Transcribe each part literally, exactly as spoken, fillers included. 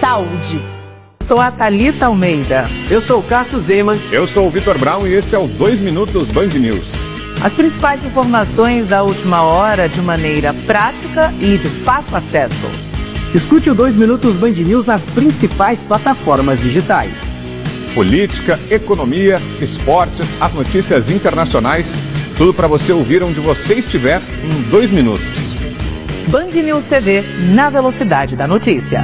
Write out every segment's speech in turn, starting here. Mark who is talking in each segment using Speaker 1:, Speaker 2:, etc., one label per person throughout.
Speaker 1: saúde.
Speaker 2: Sou a Thalita Almeida.
Speaker 3: Eu sou o Cássio Zeman.
Speaker 4: Eu sou o Vitor Brown e esse é o dois Minutos Band News.
Speaker 2: As principais informações da última hora de maneira prática e de fácil acesso.
Speaker 3: Escute o dois Minutos Band News nas principais plataformas digitais.
Speaker 4: Política, economia, esportes, as notícias internacionais, tudo para você ouvir onde você estiver em dois minutos.
Speaker 2: Band News T V, na velocidade da notícia.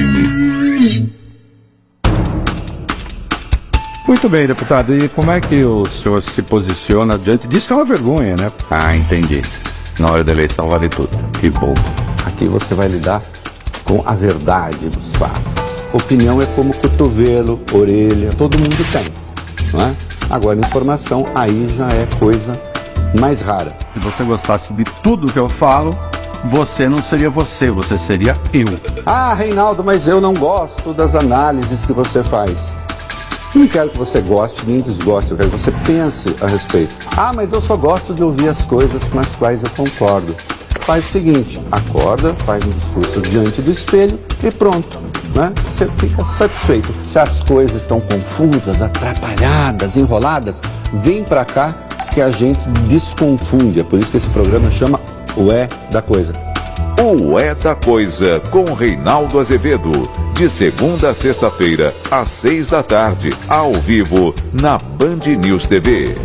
Speaker 5: Muito bem, deputado. E como é que o senhor se posiciona diante disso? Que é uma vergonha, né?
Speaker 6: Ah, entendi. Na hora da eleição vale tudo. Que bom.
Speaker 7: Aqui você vai lidar com a verdade dos fatos. Opinião é como cotovelo, orelha, todo mundo tem, não é? Agora, informação aí já é coisa mais rara.
Speaker 5: Se você gostasse de tudo que eu falo, você não seria você, você seria eu.
Speaker 7: Ah, Reinaldo, mas eu não gosto das análises que você faz. Não quero que você goste nem desgoste, eu quero que você pense a respeito. Ah, mas eu só gosto de ouvir as coisas com as quais eu concordo. Faz o seguinte, acorda, faz um discurso diante do espelho e pronto, né? Você fica satisfeito. Se as coisas estão confusas, atrapalhadas, enroladas, vem pra cá que a gente desconfunde. É por isso que esse programa chama O É da Coisa.
Speaker 8: O É da Coisa, com Reinaldo Azevedo. De segunda a sexta-feira, às seis da tarde, ao vivo, na Band News T V.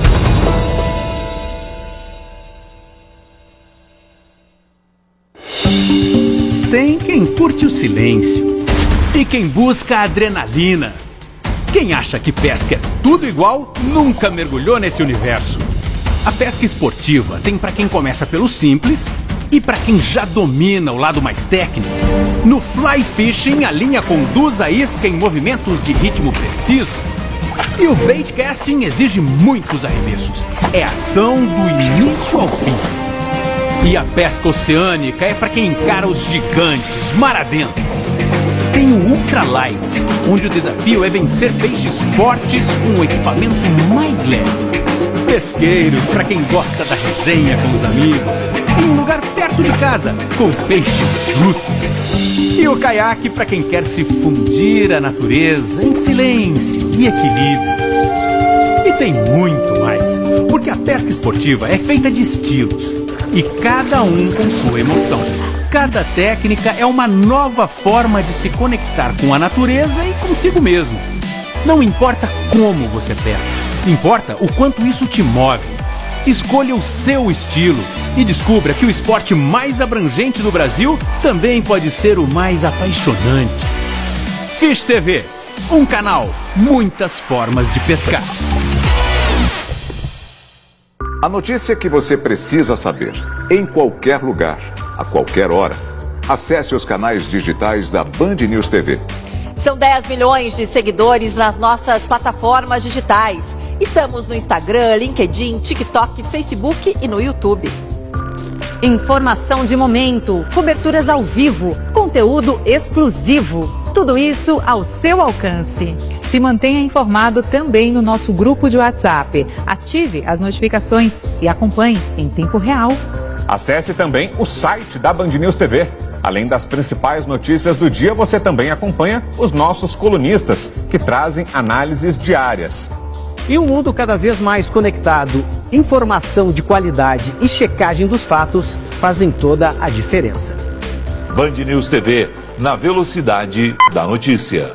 Speaker 9: Tem quem curte o silêncio e quem busca a adrenalina. Quem acha que pesca é tudo igual, nunca mergulhou nesse universo. A pesca esportiva tem para quem começa pelo simples e para quem já domina o lado mais técnico. No fly fishing, a linha conduz a isca em movimentos de ritmo preciso. E o bait casting exige muitos arremessos. É ação do início ao fim. E a pesca oceânica é para quem encara os gigantes, mar adentro. Tem o ultralight, onde o desafio é vencer peixes fortes com um equipamento mais leve. Pesqueiros, para quem gosta da resenha com os amigos, em um lugar perto de casa, com peixes brutos. E o caiaque para quem quer se fundir à natureza em silêncio e equilíbrio. E tem muito mais, porque a pesca esportiva é feita de estilos, e cada um com sua emoção. Cada técnica é uma nova forma de se conectar com a natureza e consigo mesmo. Não importa como você pesca, importa o quanto isso te move. Escolha o seu estilo e descubra que o esporte mais abrangente do Brasil também pode ser o mais apaixonante. Fish T V, um canal, muitas formas de pescar.
Speaker 8: A notícia que você precisa saber, em qualquer lugar, a qualquer hora. Acesse os canais digitais da Band News T V.
Speaker 1: São dez milhões de seguidores nas nossas plataformas digitais. Estamos no Instagram, LinkedIn, TikTok, Facebook e no YouTube.
Speaker 10: Informação de momento, coberturas ao vivo, conteúdo exclusivo. Tudo isso ao seu alcance.
Speaker 2: Se mantenha informado também no nosso grupo de WhatsApp. Ative as notificações e acompanhe em tempo real.
Speaker 4: Acesse também o site da Band News T V. Além das principais notícias do dia, você também acompanha os nossos colunistas, que trazem análises diárias.
Speaker 3: E um mundo cada vez mais conectado, informação de qualidade e checagem dos fatos fazem toda a diferença.
Speaker 8: Band News T V, na velocidade da notícia.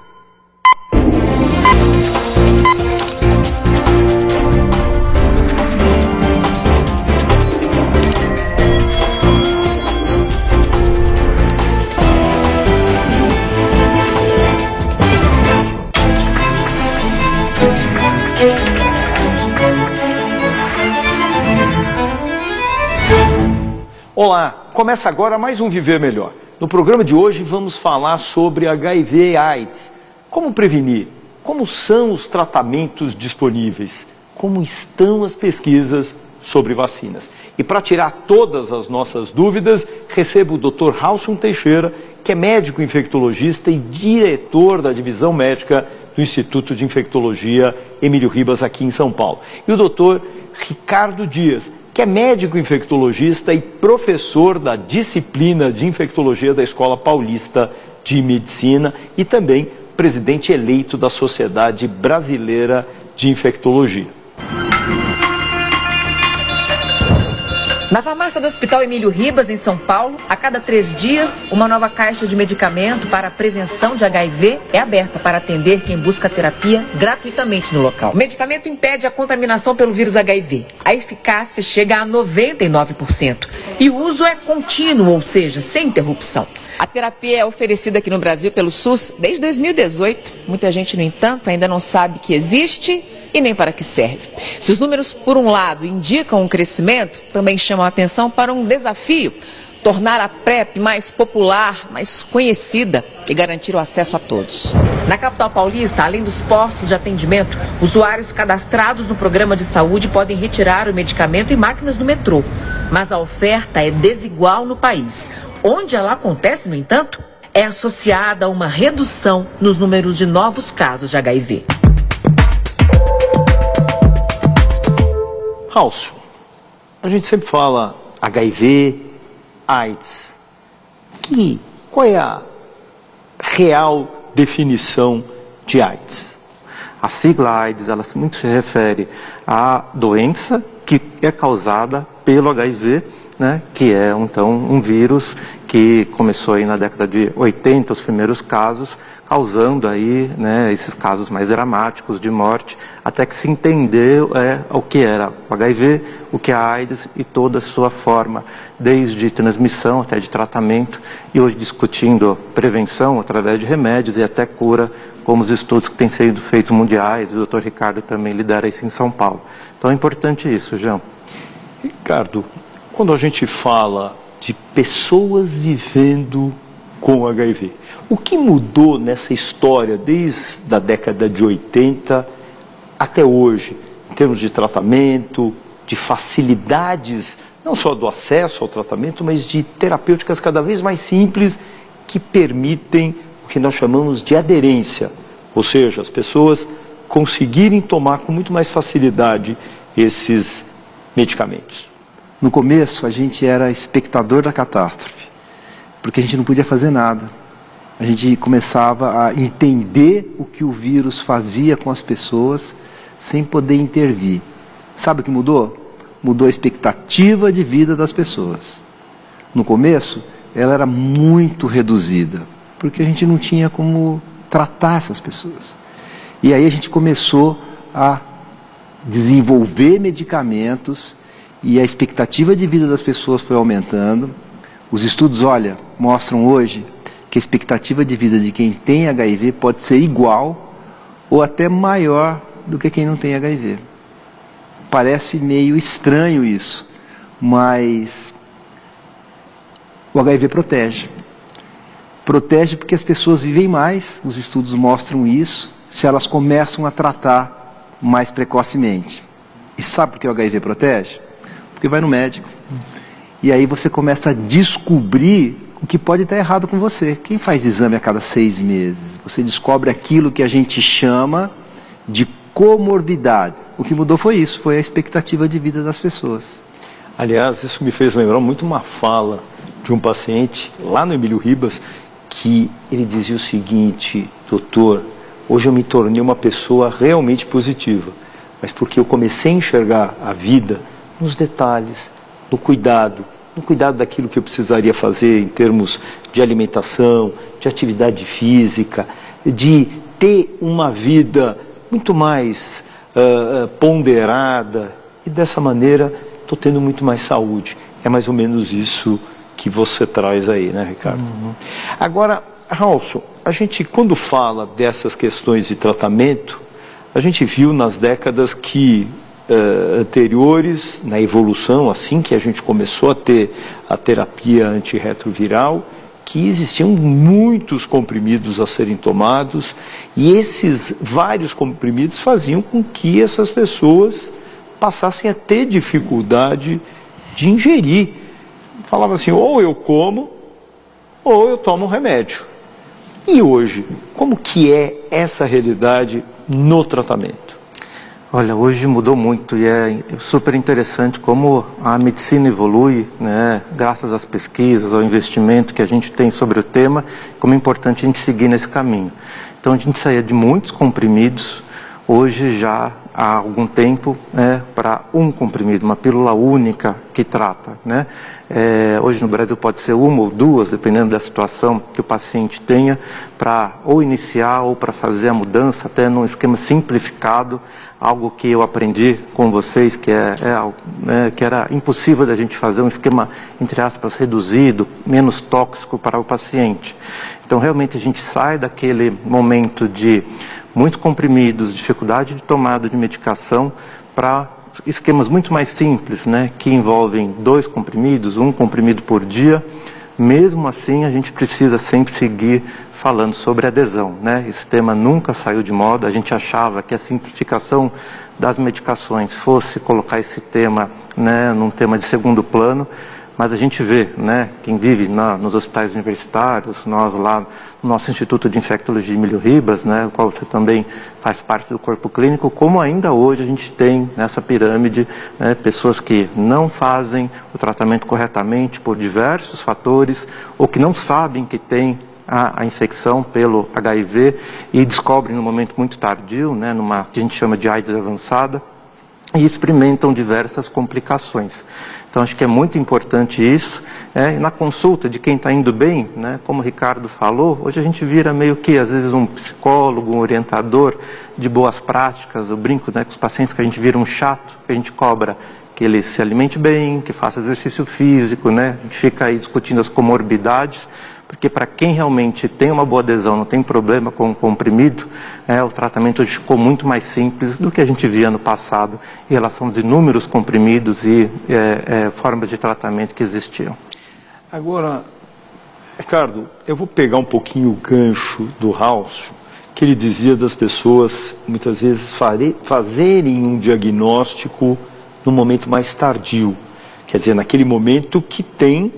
Speaker 11: Olá, começa agora mais um Viver Melhor. No programa de hoje vamos falar sobre H I V e AIDS. Como prevenir? Como são os tratamentos disponíveis? Como estão as pesquisas sobre vacinas? E para tirar todas as nossas dúvidas, recebo o doutor Halson Teixeira, que é médico infectologista e diretor da divisão médica do Instituto de Infectologia Emílio Ribas, aqui em São Paulo. E o doutor Ricardo Dias, que é médico infectologista e professor da disciplina de infectologia da Escola Paulista de Medicina e também presidente eleito da Sociedade Brasileira de Infectologia.
Speaker 12: Na farmácia do Hospital Emílio Ribas, em São Paulo, a cada três dias, uma nova caixa de medicamento para a prevenção de H I V é aberta para atender quem busca terapia gratuitamente no local. O medicamento impede a contaminação pelo vírus H I V. A eficácia chega a noventa e nove por cento e o uso é contínuo, ou seja, sem interrupção. A terapia é oferecida aqui no Brasil pelo SUS desde dois mil e dezoito. Muita gente, no entanto, ainda não sabe que existe e nem para que serve. Se os números, por um lado, indicam um crescimento, também chamam a atenção para um desafio: tornar a PrEP mais popular, mais conhecida e garantir o acesso a todos. Na capital paulista, além dos postos de atendimento, usuários cadastrados no programa de saúde podem retirar o medicamento em máquinas do metrô. Mas a oferta é desigual no país. Onde ela acontece, no entanto, é associada a uma redução nos números de novos casos de H I V.
Speaker 11: Ralcio, a gente sempre fala H I V, AIDS. Que, qual é a real definição de AIDS?
Speaker 13: A sigla AIDS, ela muito se refere à doença que é causada pelo H I V, né, que é então um vírus que começou aí na década de oitenta, os primeiros casos, causando aí, né, esses casos mais dramáticos de morte, até que se entendeu é, o que era o H I V, o que é a AIDS e toda a sua forma, desde transmissão até de tratamento, e hoje discutindo prevenção através de remédios e até cura, como os estudos que têm sido feitos mundiais, o doutor Ricardo também lidera isso em São Paulo. Então é importante isso, João.
Speaker 11: Ricardo, quando a gente fala de pessoas vivendo com H I V, o que mudou nessa história desde a década de oitenta até hoje, em termos de tratamento, de facilidades, não só do acesso ao tratamento, mas de terapêuticas cada vez mais simples que permitem o que nós chamamos de aderência, ou seja, as pessoas conseguirem tomar com muito mais facilidade esses medicamentos?
Speaker 14: No começo, a gente era espectador da catástrofe, porque a gente não podia fazer nada. A gente começava a entender o que o vírus fazia com as pessoas sem poder intervir. Sabe o que mudou? Mudou a expectativa de vida das pessoas. No começo, ela era muito reduzida, porque a gente não tinha como tratar essas pessoas. E aí a gente começou a desenvolver medicamentos e a expectativa de vida das pessoas foi aumentando. Os estudos, olha, mostram hoje que a expectativa de vida de quem tem H I V pode ser igual ou até maior do que quem não tem H I V. Parece meio estranho isso, mas o H I V protege. Protege porque as pessoas vivem mais, os estudos mostram isso, se elas começam a tratar mais precocemente. E sabe por que o H I V protege? Porque vai no médico. E aí você começa a descobrir o que pode estar errado com você. Quem faz exame a cada seis meses? Você descobre aquilo que a gente chama de comorbidade. O que mudou foi isso, foi a expectativa de vida das pessoas.
Speaker 11: Aliás, isso me fez lembrar muito uma fala de um paciente lá no Emílio Ribas, que ele dizia o seguinte: doutor, hoje eu me tornei uma pessoa realmente positiva, mas porque eu comecei a enxergar a vida nos detalhes, no cuidado, no cuidado daquilo que eu precisaria fazer em termos de alimentação, de atividade física, de ter uma vida muito mais uh, ponderada, e dessa maneira estou tendo muito mais saúde. É mais ou menos isso que você traz aí, né, Ricardo? Uhum. Agora, Ralcio, a gente quando fala dessas questões de tratamento, a gente viu nas décadas que Uh, anteriores, na evolução, assim que a gente começou a ter a terapia antirretroviral, que existiam muitos comprimidos a serem tomados, e esses vários comprimidos faziam com que essas pessoas passassem a ter dificuldade de ingerir. Falava assim, ou eu como, ou eu tomo um remédio. E hoje, como que é essa realidade no tratamento?
Speaker 13: Olha, hoje mudou muito e é super interessante como a medicina evolui, né, graças às pesquisas, ao investimento que a gente tem sobre o tema, como é importante a gente seguir nesse caminho. Então a gente saía de muitos comprimidos, hoje já há algum tempo, né, para um comprimido, uma pílula única que trata, né? É, hoje no Brasil pode ser uma ou duas, dependendo da situação que o paciente tenha, para ou iniciar ou para fazer a mudança, até num esquema simplificado, algo que eu aprendi com vocês, que, é, é, é, que era impossível da gente fazer um esquema, entre aspas, reduzido, menos tóxico para o paciente. Então realmente a gente sai daquele momento de muitos comprimidos, dificuldade de tomada de medicação, para esquemas muito mais simples, né, que envolvem dois comprimidos, um comprimido por dia. Mesmo assim, a gente precisa sempre seguir falando sobre adesão, né? Esse tema nunca saiu de moda. A gente achava que a simplificação das medicações fosse colocar esse tema, né, num tema de segundo plano, mas a gente vê, né, quem vive na, nos hospitais universitários, nós lá no nosso Instituto de Infectologia Emílio Ribas, né, o qual você também faz parte do corpo clínico, como ainda hoje a gente tem nessa pirâmide, né, pessoas que não fazem o tratamento corretamente por diversos fatores, ou que não sabem que tem a, a infecção pelo H I V e descobrem no momento muito tardio, né, numa que a gente chama de AIDS avançada, e experimentam diversas complicações. Então, acho que é muito importante isso. É, na consulta de quem está indo bem, né, como o Ricardo falou, hoje a gente vira meio que, às vezes, um psicólogo, um orientador de boas práticas. Eu brinco, né, com os pacientes que a gente vira um chato, que a gente cobra que ele se alimente bem, que faça exercício físico, né, a gente fica aí discutindo as comorbidades, porque para quem realmente tem uma boa adesão, não tem problema com o comprimido, é, o tratamento hoje ficou muito mais simples do que a gente via no passado em relação aos inúmeros comprimidos e é, é, formas de tratamento que existiam.
Speaker 11: Agora, Ricardo, eu vou pegar um pouquinho o gancho do House, que ele dizia das pessoas, muitas vezes, fare, fazerem um diagnóstico no momento mais tardio, quer dizer, naquele momento que tem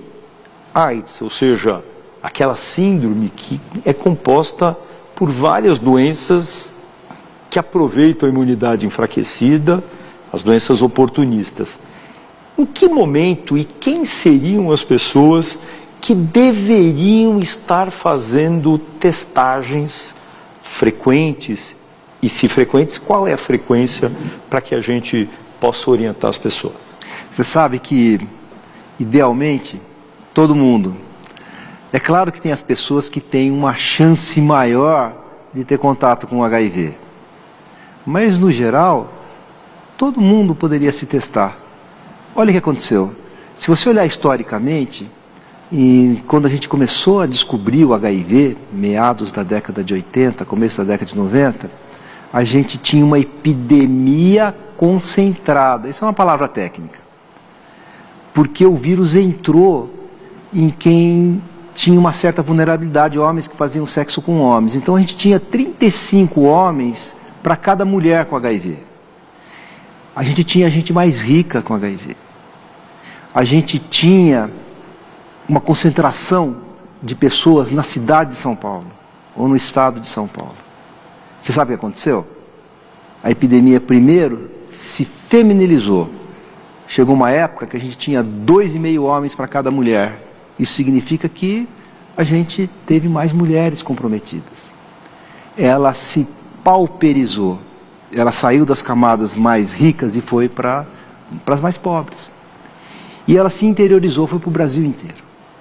Speaker 11: AIDS, ou seja, aquela síndrome que é composta por várias doenças que aproveitam a imunidade enfraquecida, as doenças oportunistas. Em que momento e quem seriam as pessoas que deveriam estar fazendo testagens frequentes? E se frequentes, qual é a frequência para que a gente possa orientar as pessoas?
Speaker 14: Você sabe que, idealmente, todo mundo... É claro que tem as pessoas que têm uma chance maior de ter contato com o H I V. Mas, no geral, todo mundo poderia se testar. Olha o que aconteceu. Se você olhar historicamente, e quando a gente começou a descobrir o H I V, meados da década de oitenta, começo da década de noventa, a gente tinha uma epidemia concentrada. Isso é uma palavra técnica. Porque o vírus entrou em quem tinha uma certa vulnerabilidade, homens que faziam sexo com homens. Então a gente tinha trinta e cinco homens para cada mulher com H I V. A gente tinha gente mais rica com H I V. A gente tinha uma concentração de pessoas na cidade de São Paulo, ou no estado de São Paulo. Você sabe o que aconteceu? A epidemia primeiro se feminilizou. Chegou uma época que a gente tinha dois e meio homens para cada mulher. Isso significa que a gente teve mais mulheres comprometidas. Ela se pauperizou. Ela saiu das camadas mais ricas e foi para as mais pobres. E ela se interiorizou, foi para o Brasil inteiro.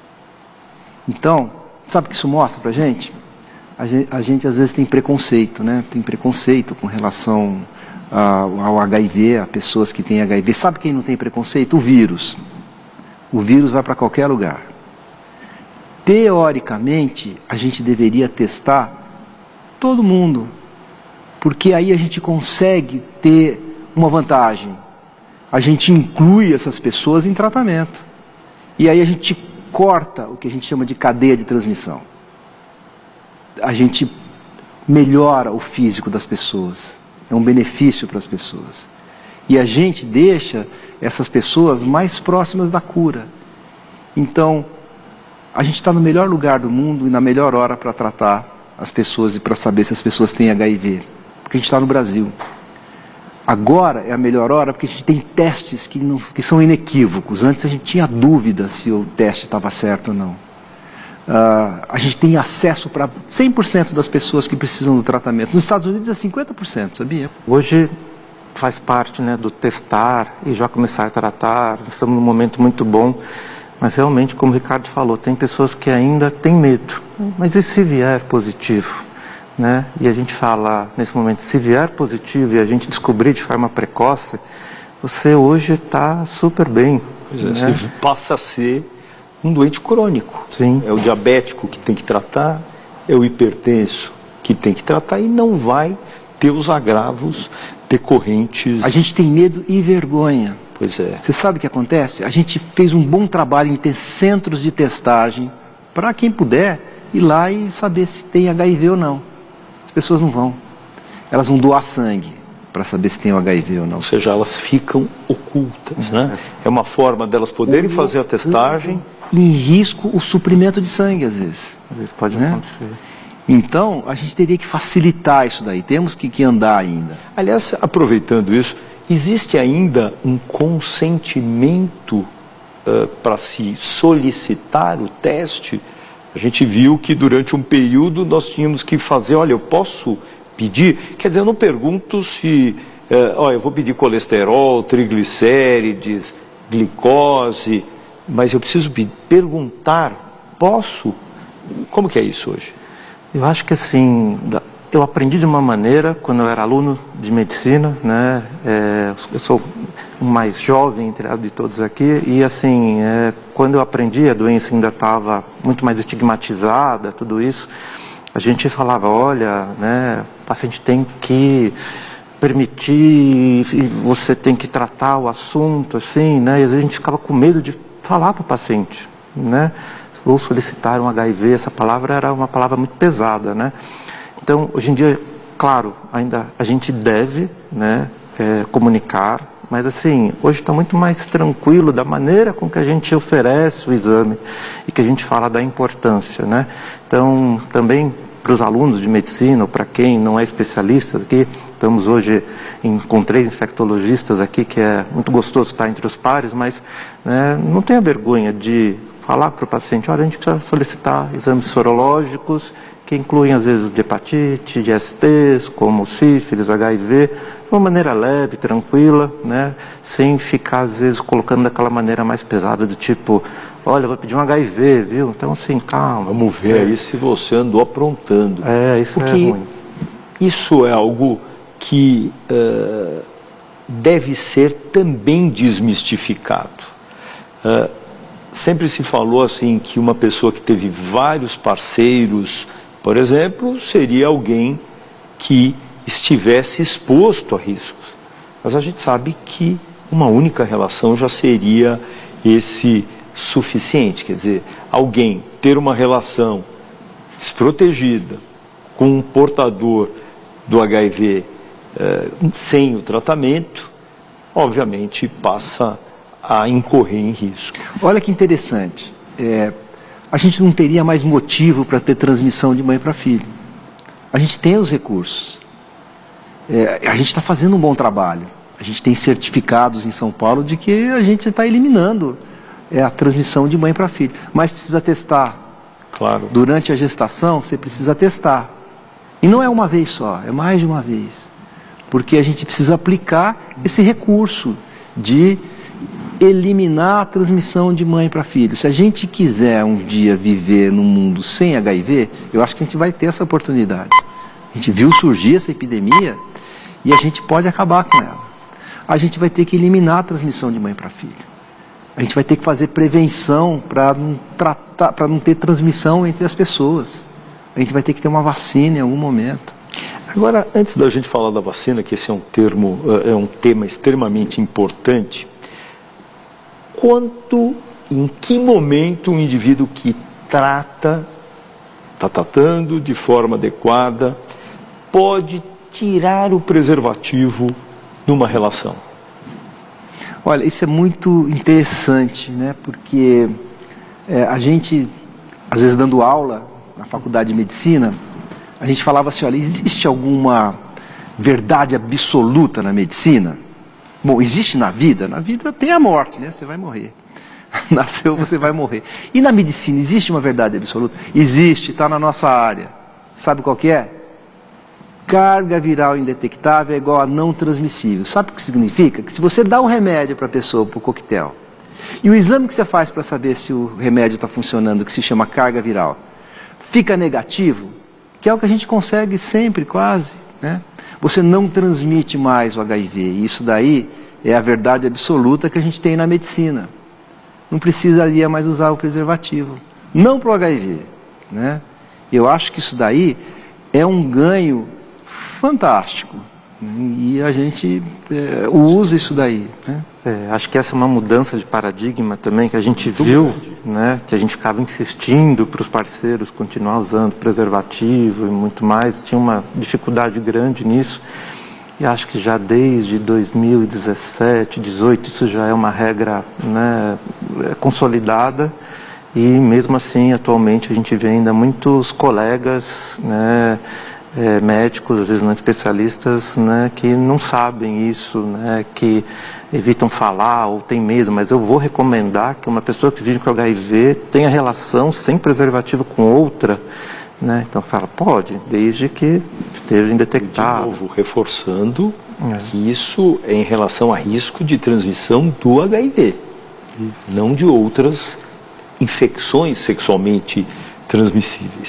Speaker 14: Então, sabe o que isso mostra para a gente? A gente? A gente às vezes tem preconceito, né? Tem preconceito com relação ao, ao H I V, a pessoas que têm H I V. Sabe quem não tem preconceito? O vírus. O vírus vai para qualquer lugar. Teoricamente, a gente deveria testar todo mundo, porque aí a gente consegue ter uma vantagem. A gente inclui essas pessoas em tratamento. E aí a gente corta o que a gente chama de cadeia de transmissão. A gente melhora o físico das pessoas. É um benefício para as pessoas. E a gente deixa essas pessoas mais próximas da cura. Então, a gente está no melhor lugar do mundo e na melhor hora para tratar as pessoas e para saber se as pessoas têm H I V. Porque a gente está no Brasil. Agora é a melhor hora porque a gente tem testes que, não, que são inequívocos. Antes a gente tinha dúvida se o teste estava certo ou não. Uh, a gente tem acesso para cem por cento das pessoas que precisam do tratamento. Nos Estados Unidos é cinquenta por cento, sabia?
Speaker 13: Hoje faz parte, né, do testar e já começar a tratar. Nós estamos num momento muito bom. Mas realmente, como o Ricardo falou, tem pessoas que ainda têm medo. Mas e se vier positivo? Né? E a gente fala, nesse momento, se vier positivo e a gente descobrir de forma precoce, você hoje está super bem.
Speaker 11: Pois é,
Speaker 13: né?
Speaker 11: Você passa a ser um doente crônico.
Speaker 13: Sim.
Speaker 11: É o diabético que tem que tratar, é o hipertenso que tem que tratar e não vai ter os agravos decorrentes.
Speaker 14: A gente tem medo e vergonha.
Speaker 11: Pois é.
Speaker 14: Você sabe o que acontece? A gente fez um bom trabalho em ter centros de testagem para quem puder ir lá e saber se tem H I V ou não. As pessoas não vão. Elas vão doar sangue para saber se tem o H I V ou não.
Speaker 11: Ou seja, elas ficam ocultas, né? É uma forma delas poderem fazer a testagem.
Speaker 14: Em risco o suprimento de sangue, às vezes.
Speaker 13: Às vezes pode
Speaker 14: né?
Speaker 13: acontecer.
Speaker 14: Então, a gente teria que facilitar isso daí. Temos que, que andar ainda.
Speaker 11: Aliás, aproveitando isso, existe ainda um consentimento uh, para se solicitar o teste? A gente viu que durante um período nós tínhamos que fazer, olha, eu posso pedir? Quer dizer, eu não pergunto se, uh, olha, eu vou pedir colesterol, triglicérides, glicose, mas eu preciso perguntar, posso? Como que é isso hoje?
Speaker 13: Eu acho que assim, eu aprendi de uma maneira quando eu era aluno de medicina, né? É, eu sou o mais jovem entre de todos aqui e assim, é, quando eu aprendi, a doença ainda estava muito mais estigmatizada, tudo isso, a gente falava, olha, né, o paciente tem que permitir, você tem que tratar o assunto, assim, né? E às vezes a gente ficava com medo de falar para o paciente, né? Ou solicitar um H I V, essa palavra era uma palavra muito pesada, né? Então, hoje em dia, claro, ainda a gente deve, né, é, comunicar, mas assim, hoje está muito mais tranquilo da maneira com que a gente oferece o exame e que a gente fala da importância, né? Então, também para os alunos de medicina, ou para quem não é especialista aqui, estamos hoje em, com três infectologistas aqui, que é muito gostoso estar entre os pares, mas né, não tenha vergonha de falar para o paciente, olha, a gente precisa solicitar exames sorológicos, que incluem às vezes de hepatite, de S Ts, como sífilis, H I V, de uma maneira leve, tranquila, né, sem ficar às vezes colocando daquela maneira mais pesada, do tipo, olha, eu vou pedir um H I V, viu? Então assim, calma.
Speaker 11: Vamos ver
Speaker 13: é.
Speaker 11: aí se você andou aprontando.
Speaker 13: É, isso
Speaker 11: Porque
Speaker 13: é ruim.
Speaker 11: Isso é algo que uh, deve ser também desmistificado. Uh, sempre se falou assim que uma pessoa que teve vários parceiros, por exemplo, seria alguém que estivesse exposto a riscos. Mas a gente sabe que uma única relação já seria esse suficiente. Quer dizer, alguém ter uma relação desprotegida com um portador do H I V eh, sem o tratamento, obviamente passa a incorrer em risco.
Speaker 14: Olha que interessante. É, a gente não teria mais motivo para ter transmissão de mãe para filho. A gente tem os recursos. É, a gente está fazendo um bom trabalho. A gente tem certificados em São Paulo de que a gente está eliminando é, a transmissão de mãe para filho. Mas precisa testar.
Speaker 11: Claro.
Speaker 14: Durante a gestação, você precisa testar. E não é uma vez só, é mais de uma vez. Porque a gente precisa aplicar esse recurso de eliminar a transmissão de mãe para filho. Se a gente quiser um dia viver num mundo sem H I V, eu acho que a gente vai ter essa oportunidade. A gente viu surgir essa epidemia e a gente pode acabar com ela. A gente vai ter que eliminar a transmissão de mãe para filho. A gente vai ter que fazer prevenção para não tratar, para não ter transmissão entre as pessoas. A gente vai ter que ter uma vacina em algum momento.
Speaker 11: Agora, antes da gente falar da vacina, que esse é um termo, é um tema extremamente importante, quanto, em que momento um indivíduo que trata, está tratando de forma adequada, pode tirar o preservativo numa relação?
Speaker 14: Olha, isso é muito interessante, né? Porque é, a gente, às vezes dando aula na faculdade de medicina, a gente falava assim, olha, existe alguma verdade absoluta na medicina? Bom, existe na vida? Na vida tem a morte, né? Você vai morrer. Nasceu, você vai morrer. E na medicina, existe uma verdade absoluta? Existe, está na nossa área. Sabe qual que é? Carga viral indetectável é igual a não transmissível. Sabe o que significa? Que se você dá um remédio para a pessoa, para o coquetel, e o exame que você faz para saber se o remédio está funcionando, que se chama carga viral, fica negativo, que é o que a gente consegue sempre, quase, né? Você não transmite mais o H I V. E isso daí é a verdade absoluta que a gente tem na medicina. Não precisaria mais usar o preservativo. Não para o H I V, né? Eu acho que isso daí é um ganho fantástico. E a gente é, usa isso daí, né?
Speaker 13: É, acho que essa é uma mudança de paradigma também que a gente viu, né, que a gente ficava insistindo para os parceiros continuar usando preservativo e muito mais, tinha uma dificuldade grande nisso, e acho que já desde dois mil e dezessete, dezoito, isso já é uma regra, né, consolidada, e mesmo assim, atualmente, a gente vê ainda muitos colegas, né, É, médicos, às vezes não especialistas, né, que não sabem isso, né, que evitam falar ou têm medo, mas eu vou recomendar que uma pessoa que vive com H I V tenha relação sem preservativo com outra, né, então fala, pode, desde que esteja indetectável.
Speaker 11: De novo, reforçando é. que isso é em relação a risco de transmissão do H I V, isso. não de outras infecções sexualmente transmissíveis.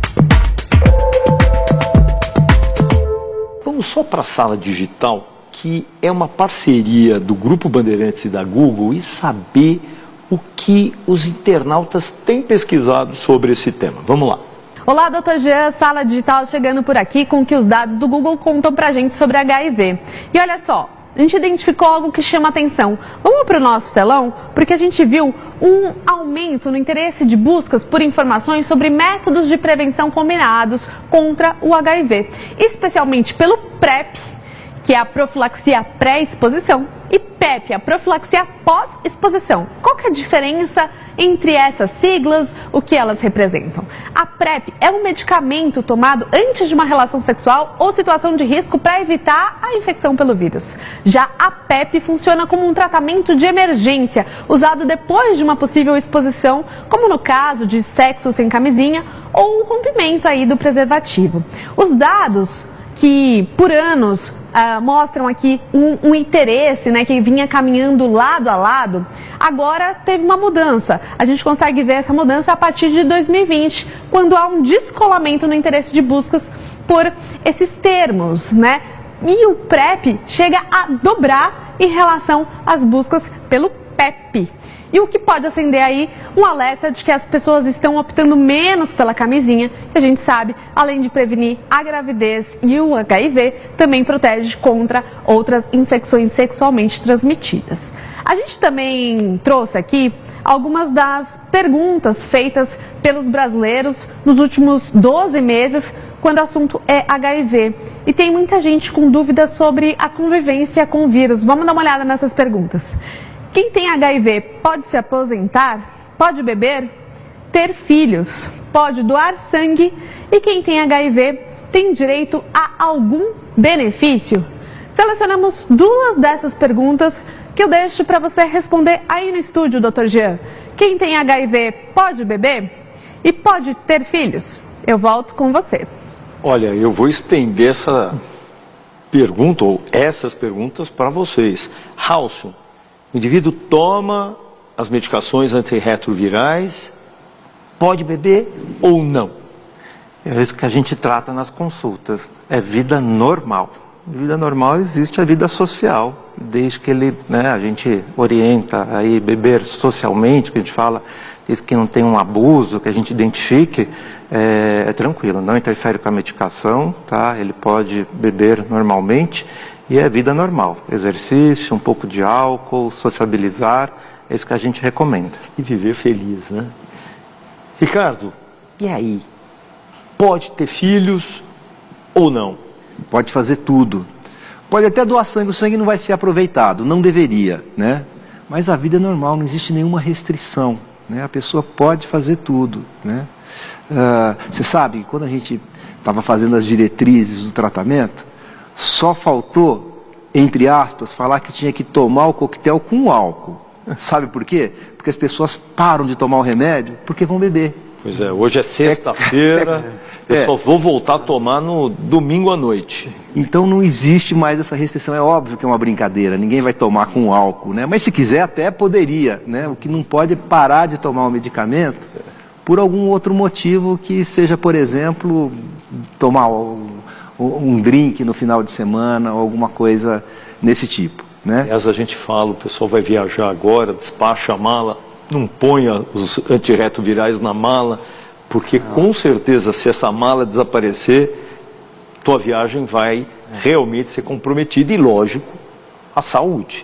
Speaker 11: Vamos só para a sala digital, que é uma parceria do Grupo Bandeirantes e da Google, e saber o que os internautas têm pesquisado sobre esse tema. Vamos lá.
Speaker 15: Olá, doutor Jean, Sala Digital chegando por aqui com o que os dados do Google contam pra gente sobre H I V. E olha só, a gente identificou algo que chama atenção. Vamos para o nosso telão, porque a gente viu um aumento no interesse de buscas por informações sobre métodos de prevenção combinados contra o H I V, especialmente pelo PrEP, que é a profilaxia pré-exposição, e PEP, a profilaxia pós-exposição. Qual que é a diferença entre essas siglas, o que elas representam? A PrEP é um medicamento tomado antes de uma relação sexual ou situação de risco para evitar a infecção pelo vírus. Já a PEP funciona como um tratamento de emergência, usado depois de uma possível exposição, como no caso de sexo sem camisinha ou o rompimento aí do preservativo. Os dados que por anos uh, mostram aqui um, um interesse, né, que vinha caminhando lado a lado, agora teve uma mudança. A gente consegue ver essa mudança a partir de dois mil e vinte, quando há um descolamento no interesse de buscas por esses termos, né? E o PrEP chega a dobrar em relação às buscas pelo PEP. E o que pode acender aí um alerta de que as pessoas estão optando menos pela camisinha, que a gente sabe, além de prevenir a gravidez e o H I V, também protege contra outras infecções sexualmente transmitidas. A gente também trouxe aqui algumas das perguntas feitas pelos brasileiros nos últimos doze meses, quando o assunto é H I V. E tem muita gente com dúvidas sobre a convivência com o vírus. Vamos dar uma olhada nessas perguntas. Quem tem H I V pode se aposentar? Pode beber? Ter filhos? Pode doar sangue? E quem tem H I V tem direito a algum benefício? Selecionamos duas dessas perguntas que eu deixo para você responder aí no estúdio, doutor Jean. Quem tem H I V pode beber? E pode ter filhos? Eu volto com você.
Speaker 11: Olha, eu vou estender essa pergunta, ou essas perguntas, para vocês. Halson, o indivíduo toma as medicações antirretrovirais, pode beber ou não?
Speaker 13: É isso que a gente trata nas consultas, é vida normal. Vida normal existe a vida social, desde que ele, né, a gente orienta aí beber socialmente, que a gente fala, desde que não tem um abuso, que a gente identifique, é, é tranquilo, não interfere com a medicação, tá? Ele pode beber normalmente. E é vida normal, exercício, um pouco de álcool, sociabilizar, é isso que a gente recomenda.
Speaker 11: E viver feliz, né? Ricardo, e aí? Pode ter filhos ou não?
Speaker 14: Pode fazer tudo. Pode até doar sangue, o sangue não vai ser aproveitado, não deveria, né? Mas a vida é normal, não existe nenhuma restrição, né? A pessoa pode fazer tudo, né? Uh, você sabe, quando a gente estava fazendo as diretrizes do tratamento, Só faltou, entre aspas, falar que tinha que tomar o coquetel com álcool. Sabe por quê? Porque as pessoas param de tomar o remédio porque vão beber.
Speaker 11: Pois é, hoje é sexta-feira, eu
Speaker 14: É.
Speaker 11: só vou voltar a tomar no domingo à noite.
Speaker 14: Então não existe mais essa restrição. É óbvio que é uma brincadeira, ninguém vai tomar com álcool, né? Mas se quiser até poderia, né? O que não pode é parar de tomar o medicamento por algum outro motivo, que seja, por exemplo, tomar um, um drink no final de semana ou alguma coisa nesse tipo, né?
Speaker 11: Aliás, a gente fala, o pessoal vai viajar agora, despacha a mala, não ponha os antirretrovirais na mala, porque com certeza, se essa mala desaparecer, tua viagem vai realmente ser comprometida e, lógico, a saúde.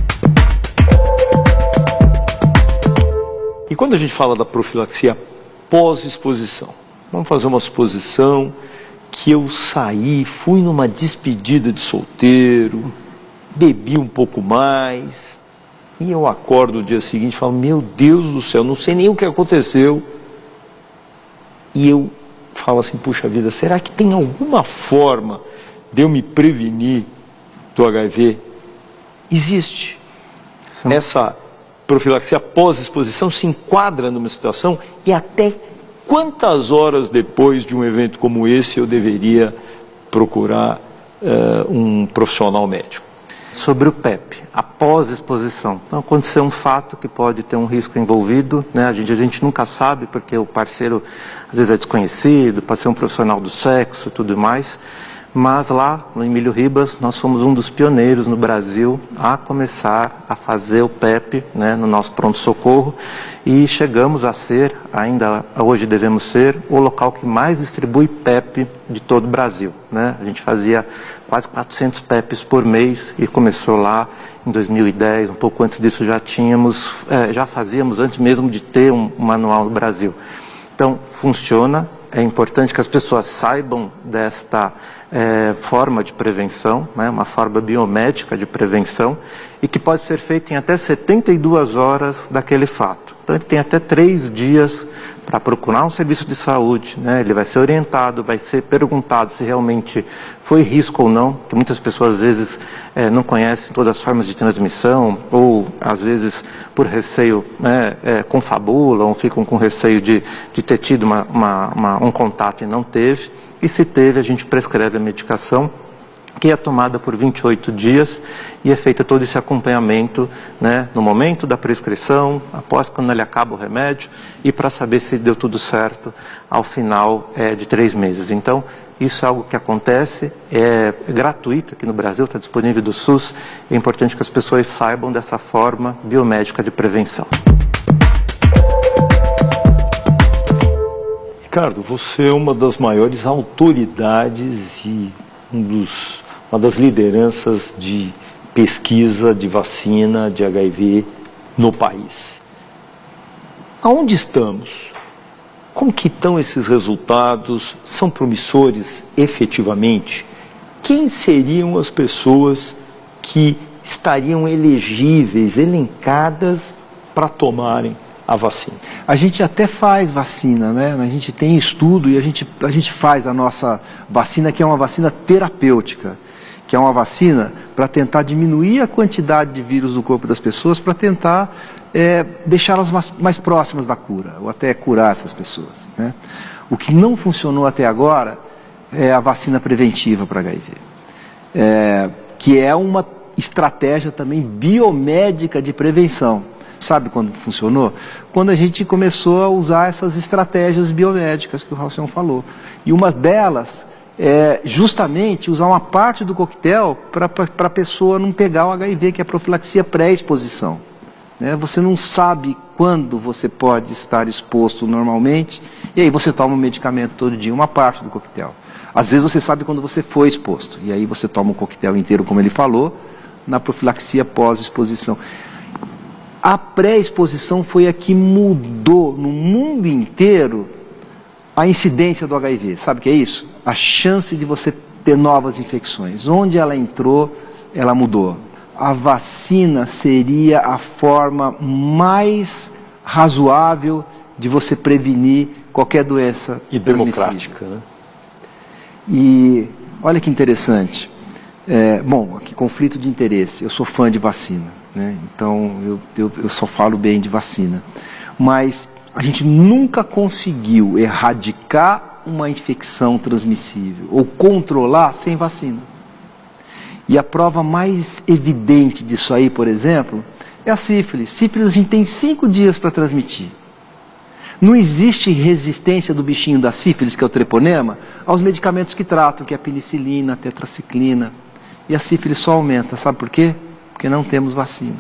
Speaker 11: E quando a gente fala da profilaxia pós-exposição, vamos fazer uma suposição que eu saí, fui numa despedida de solteiro, bebi um pouco mais, e eu acordo no dia seguinte e falo, meu Deus do céu, não sei nem o que aconteceu. E eu falo assim, puxa vida, será que tem alguma forma de eu me prevenir do H I V? Existe. Sim. Essa profilaxia pós-exposição se enquadra numa situação, e até quantas horas depois de um evento como esse eu deveria procurar uh, um profissional médico?
Speaker 13: Sobre o P E P, após exposição. Então, aconteceu um fato que pode ter um risco envolvido, né? A gente, a gente nunca sabe, porque o parceiro às vezes é desconhecido, pode ser um profissional do sexo e tudo mais, mas lá no Emílio Ribas nós fomos um dos pioneiros no Brasil a começar a fazer o P E P, né, no nosso pronto-socorro, e chegamos a ser, ainda hoje devemos ser, o local que mais distribui P E P de todo o Brasil, né? A gente fazia quase quatrocentos P E Ps por mês e começou lá em dois mil e dez, um pouco antes disso já tínhamos, é, já fazíamos antes mesmo de ter um, um manual no Brasil. Então, funciona, é importante que as pessoas saibam desta é, forma de prevenção, né, uma forma biomédica de prevenção, e que pode ser feita em até setenta e duas horas daquele fato. Então, ele tem até três dias para procurar um serviço de saúde, né? Ele vai ser orientado, vai ser perguntado se realmente foi risco ou não, porque muitas pessoas às vezes é, não conhecem todas as formas de transmissão, ou às vezes por receio, né, é, confabulam, ou ficam com receio de, de ter tido uma, uma, uma, um contato e não teve, e se teve, a gente prescreve a medicação, que é tomada por vinte e oito dias e é feito todo esse acompanhamento, né, no momento da prescrição, após quando ele acaba o remédio, e para saber se deu tudo certo ao final é, de três meses. Então, isso é algo que acontece, é gratuito aqui no Brasil, está disponível do SUS, é importante que as pessoas saibam dessa forma biomédica de prevenção.
Speaker 11: Ricardo, você é uma das maiores autoridades e um dos uma das lideranças de pesquisa de vacina de H I V no país. Aonde estamos? Como que estão esses resultados? São promissores efetivamente? Quem seriam as pessoas que estariam elegíveis, elencadas para tomarem a vacina?
Speaker 14: A gente até faz vacina, né? A gente tem estudo e a gente, a gente faz a nossa vacina, que é uma vacina terapêutica, que é uma vacina para tentar diminuir a quantidade de vírus do corpo das pessoas, para tentar é, deixá-las mais, mais próximas da cura, ou até curar essas pessoas, né? O que não funcionou até agora é a vacina preventiva para H I V, é, que é uma estratégia também biomédica de prevenção. Sabe quando funcionou? Quando a gente começou a usar essas estratégias biomédicas que o Halcyon falou. E uma delas é justamente usar uma parte do coquetel para a pessoa não pegar o H I V, que é a profilaxia pré-exposição, né? Você não sabe quando você pode estar exposto normalmente, e aí você toma um medicamento todo dia, uma parte do coquetel. Às vezes você sabe quando você foi exposto, e aí você toma o coquetel inteiro, como ele falou, na profilaxia pós-exposição. A pré-exposição foi a que mudou no mundo inteiro a incidência do H I V. Sabe o que é isso? A chance de você ter novas infecções. Onde ela entrou, ela mudou. A vacina seria a forma mais razoável de você prevenir qualquer doença
Speaker 11: e democrática, né?
Speaker 14: E olha que interessante. É, bom, aqui conflito de interesse. Eu sou fã de vacina, né? Então eu, eu, eu só falo bem de vacina. Mas a gente nunca conseguiu erradicar uma infecção transmissível ou controlar sem vacina. E a prova mais evidente disso aí, por exemplo, é a sífilis. Sífilis a gente tem cinco dias para transmitir. Não existe resistência do bichinho da sífilis, que é o treponema, aos medicamentos que tratam, que é a penicilina, a tetraciclina. E a sífilis só aumenta, sabe por quê? Porque não temos vacina.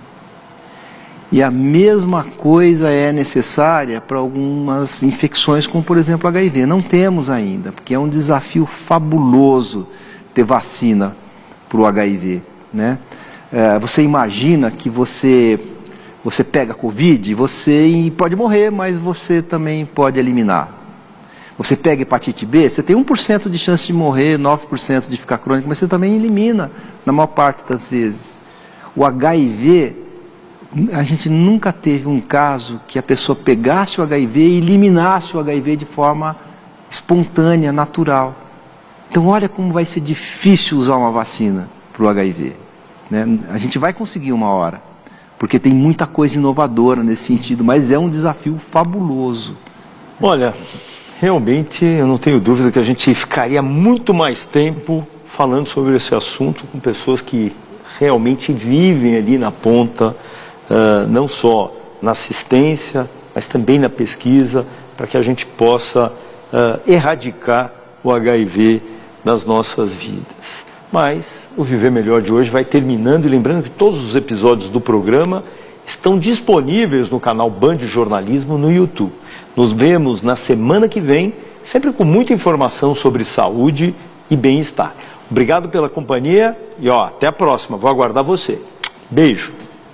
Speaker 14: E a mesma coisa é necessária para algumas infecções, como por exemplo H I V. Não temos ainda, porque é um desafio fabuloso ter vacina para o H I V, né? É, você imagina que você, você pega Covid, você pode morrer, mas você também pode eliminar. Você pega hepatite B, você tem um por cento de chance de morrer, nove por cento de ficar crônico, mas você também elimina na maior parte das vezes. O H I V, a gente nunca teve um caso que a pessoa pegasse o H I V e eliminasse o H I V de forma espontânea, natural. Então olha como vai ser difícil usar uma vacina para o H I V, né? A gente vai conseguir uma hora, porque tem muita coisa inovadora nesse sentido, mas é um desafio fabuloso.
Speaker 11: Olha, realmente eu não tenho dúvida que a gente ficaria muito mais tempo falando sobre esse assunto com pessoas que realmente vivem ali na ponta, uh, não só na assistência, mas também na pesquisa, para que a gente possa uh, erradicar o H I V das nossas vidas. Mas o Viver Melhor de hoje vai terminando, e lembrando que todos os episódios do programa estão disponíveis no canal Band Jornalismo no YouTube. Nos vemos na semana que vem, sempre com muita informação sobre saúde e bem-estar. Obrigado pela companhia e ó, até a próxima. Vou aguardar você. Beijo.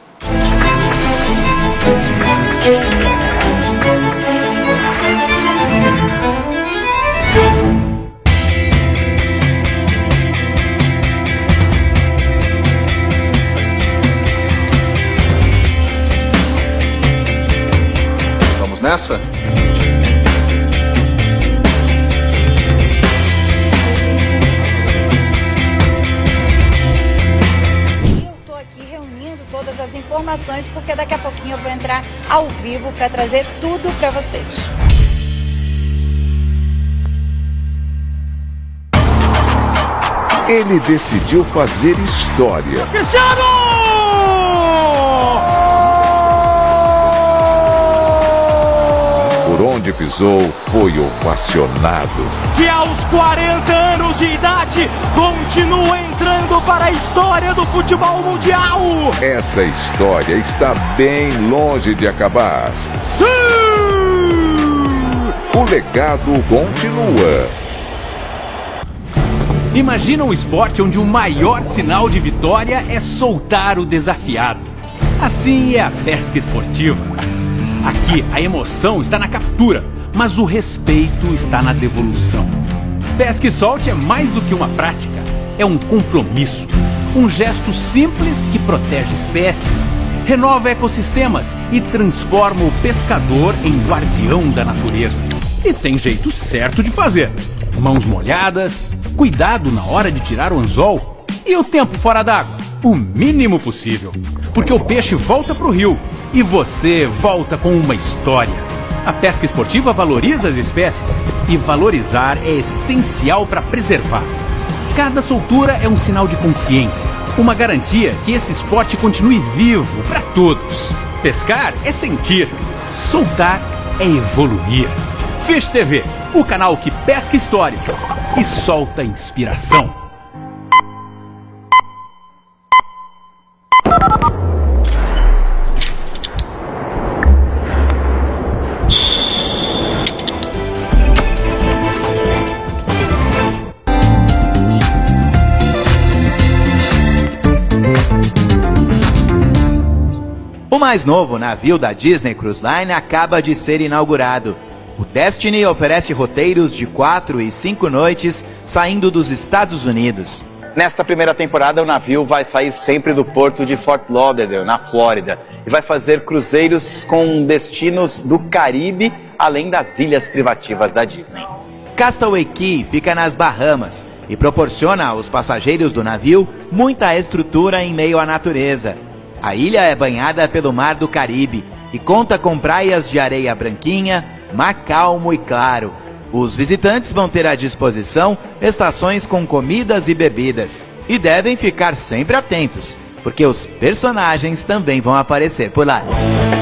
Speaker 16: Vamos nessa?
Speaker 17: Todas as informações, porque daqui a pouquinho eu vou entrar ao vivo para trazer tudo para vocês.
Speaker 8: Ele decidiu fazer história.
Speaker 16: Cristiano!
Speaker 8: Por onde pisou, foi ovacionado.
Speaker 16: Que aos quarenta anos de idade continua entrando para a história do futebol mundial.
Speaker 8: Essa história está bem longe de acabar.
Speaker 16: Sim!
Speaker 8: O legado continua.
Speaker 9: Imagina um esporte onde o maior sinal de vitória é soltar o desafiado. Assim é a pesca esportiva. Aqui a emoção está na captura, mas o respeito está na devolução. Pesca e solte é mais do que uma prática, é um compromisso. Um gesto simples que protege espécies, renova ecossistemas e transforma o pescador em guardião da natureza. E tem jeito certo de fazer. Mãos molhadas, cuidado na hora de tirar o anzol e o tempo fora d'água, o mínimo possível. Porque o peixe volta para o rio e você volta com uma história. A pesca esportiva valoriza as espécies e valorizar é essencial para preservar. Cada soltura é um sinal de consciência, uma garantia que esse esporte continue vivo para todos. Pescar é sentir, soltar é evoluir. Fish T V, o canal que pesca histórias e solta inspiração.
Speaker 18: O mais novo navio da Disney Cruise Line acaba de ser inaugurado. O Destiny oferece roteiros de quatro e cinco noites saindo dos Estados Unidos.
Speaker 19: Nesta primeira temporada, o navio vai sair sempre do porto de Fort Lauderdale, na Flórida, e vai fazer cruzeiros com destinos do Caribe, além das ilhas privativas da Disney.
Speaker 18: Castaway Cay fica nas Bahamas e proporciona aos passageiros do navio muita estrutura em meio à natureza. A ilha é banhada pelo Mar do Caribe e conta com praias de areia branquinha, mar calmo e claro. Os visitantes vão ter à disposição estações com comidas e bebidas e devem ficar sempre atentos, porque os personagens também vão aparecer por lá.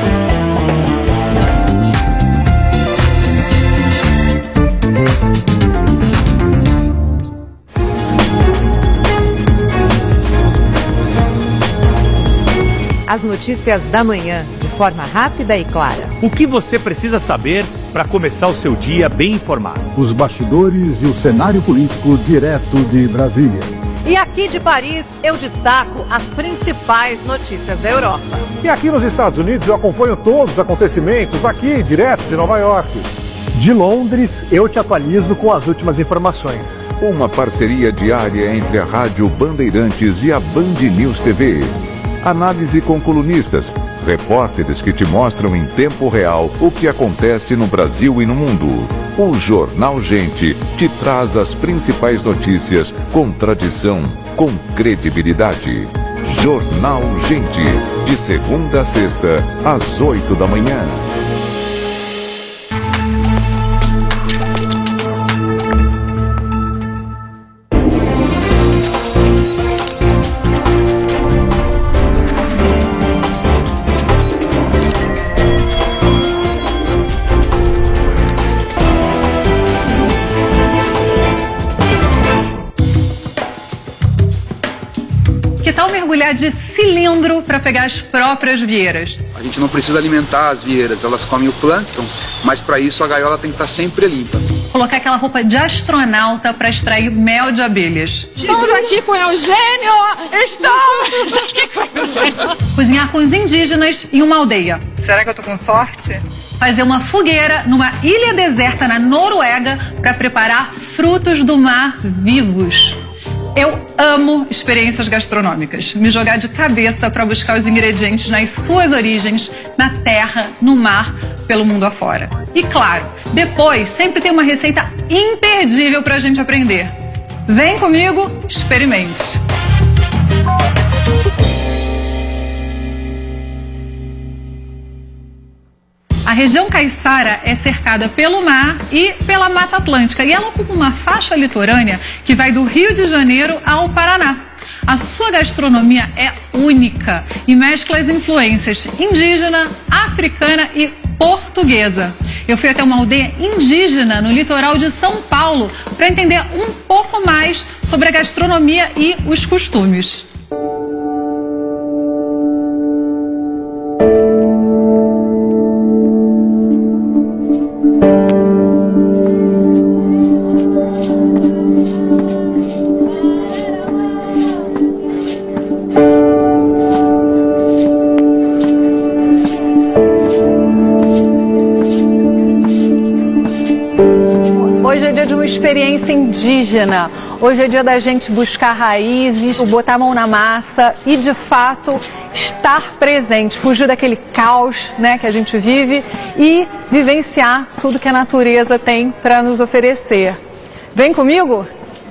Speaker 2: As notícias da manhã, de forma rápida e clara.
Speaker 16: O que você precisa saber para começar o seu dia bem informado?
Speaker 20: Os bastidores e o cenário político direto de Brasília.
Speaker 1: E aqui de Paris, eu destaco as principais notícias da Europa.
Speaker 21: E aqui nos Estados Unidos, eu acompanho todos os acontecimentos aqui, direto de Nova York.
Speaker 22: De Londres, eu te atualizo com as últimas informações.
Speaker 8: Uma parceria diária entre a Rádio Bandeirantes e a Band News T V. Análise com colunistas, repórteres que te mostram em tempo real o que acontece no Brasil e no mundo. O Jornal Gente te traz as principais notícias com tradição, com credibilidade. Jornal Gente, de segunda a sexta, às oito da manhã.
Speaker 23: Mergulhar de cilindro para pegar as próprias vieiras.
Speaker 24: A gente não precisa alimentar as vieiras, elas comem o plâncton, mas para isso a gaiola tem que estar sempre limpa.
Speaker 23: Colocar aquela roupa de astronauta para extrair mel de abelhas.
Speaker 25: Estamos aqui com o Eugênio! Estamos aqui com o Eugênio!
Speaker 23: Cozinhar com os indígenas em uma aldeia.
Speaker 25: Será que eu tô com sorte?
Speaker 23: Fazer uma fogueira numa ilha deserta na Noruega para preparar frutos do mar vivos. Eu amo experiências gastronômicas. Me jogar de cabeça para buscar os ingredientes nas suas origens, na terra, no mar, pelo mundo afora. E claro, depois sempre tem uma receita imperdível para a gente aprender. Vem comigo, experimente. A região caiçara é cercada pelo mar e pela Mata Atlântica e ela ocupa uma faixa litorânea que vai do Rio de Janeiro ao Paraná. A sua gastronomia é única e mescla as influências indígena, africana e portuguesa. Eu fui até uma aldeia indígena no litoral de São Paulo para entender um pouco mais sobre a gastronomia e os costumes. Hoje é dia de uma experiência indígena. Hoje é dia da gente buscar raízes, botar a mão na massa e, de fato, estar presente, fugir daquele caos, né, que a gente vive e vivenciar tudo que a natureza tem para nos oferecer. Vem comigo?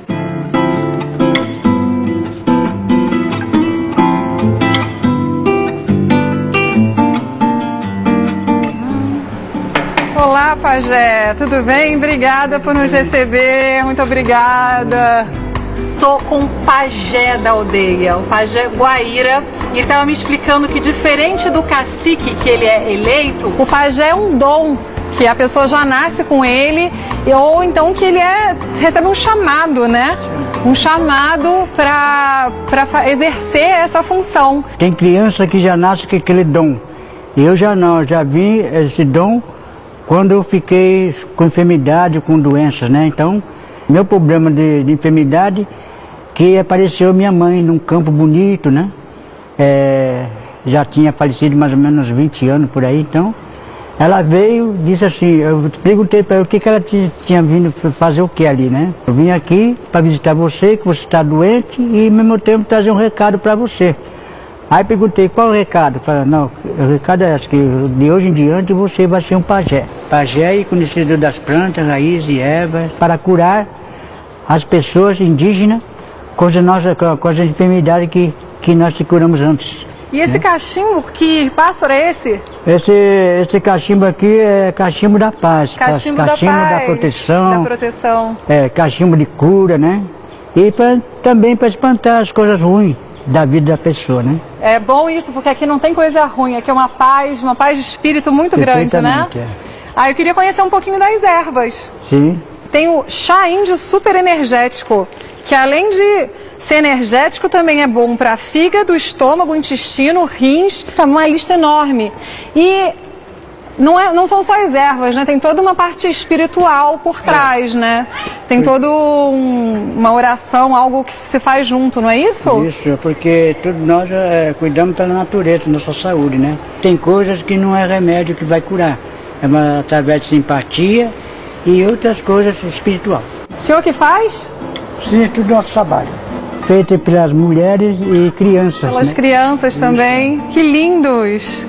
Speaker 23: Olá, pajé, tudo bem? Obrigada por nos receber, muito obrigada. Tô com o pajé da aldeia, o pajé Guaíra, e ele estava me explicando que, diferente do cacique que ele é eleito, o pajé é um dom, que a pessoa já nasce com ele, ou então que ele é, recebe um chamado, né? Um chamado para para exercer essa função.
Speaker 26: Tem criança que já nasce com aquele dom. Eu já não, já vi esse dom quando eu fiquei com enfermidade, com doenças, né? Então, meu problema de, de enfermidade, que apareceu minha mãe num campo bonito, né? É, já tinha falecido mais ou menos vinte anos por aí, então, ela veio, disse assim, eu perguntei para ela o que, que ela tinha vindo fazer o que ali, né? Eu vim aqui para visitar você, que você está doente, e ao mesmo tempo trazer um recado para você. Aí perguntei, qual o recado? Falei, não, o recado é esse, que de hoje em diante você vai ser um pajé. Pajé e conhecedor das plantas, raízes e ervas, para curar as pessoas indígenas com as nossas com as enfermidades que, que nós se curamos antes.
Speaker 23: E esse
Speaker 26: né?
Speaker 23: cachimbo, que pássaro é esse?
Speaker 26: Esse, esse cachimbo aqui é cachimbo da paz.
Speaker 23: Cachimbo,
Speaker 26: cachimbo
Speaker 23: da paz.
Speaker 26: da proteção.
Speaker 23: Da proteção.
Speaker 26: É, cachimbo de cura, né? E pra, também para espantar as coisas ruins da vida da pessoa, né?
Speaker 23: É bom isso, porque aqui não tem coisa ruim, aqui é uma paz, uma paz de espírito muito grande, né?
Speaker 26: É.
Speaker 23: Ah, eu queria conhecer um pouquinho das ervas.
Speaker 26: Sim.
Speaker 23: Tem o chá índio super energético, que além de ser energético, também é bom para fígado, estômago, intestino, rins, é uma lista enorme. E não, é, não são só as ervas, né? Tem toda uma parte espiritual por trás, é. né? Tem toda um, uma oração, algo que se faz junto, não é isso?
Speaker 26: Isso, porque todos nós é, cuidamos pela natureza, nossa saúde, né? Tem coisas que não é remédio que vai curar, é uma, através de simpatia e outras coisas espiritual.
Speaker 23: O senhor que faz?
Speaker 26: Sim, é tudo nosso trabalho. Feito pelas mulheres e crianças.
Speaker 23: Pelas
Speaker 26: né?
Speaker 23: crianças Isso. também. Que lindos!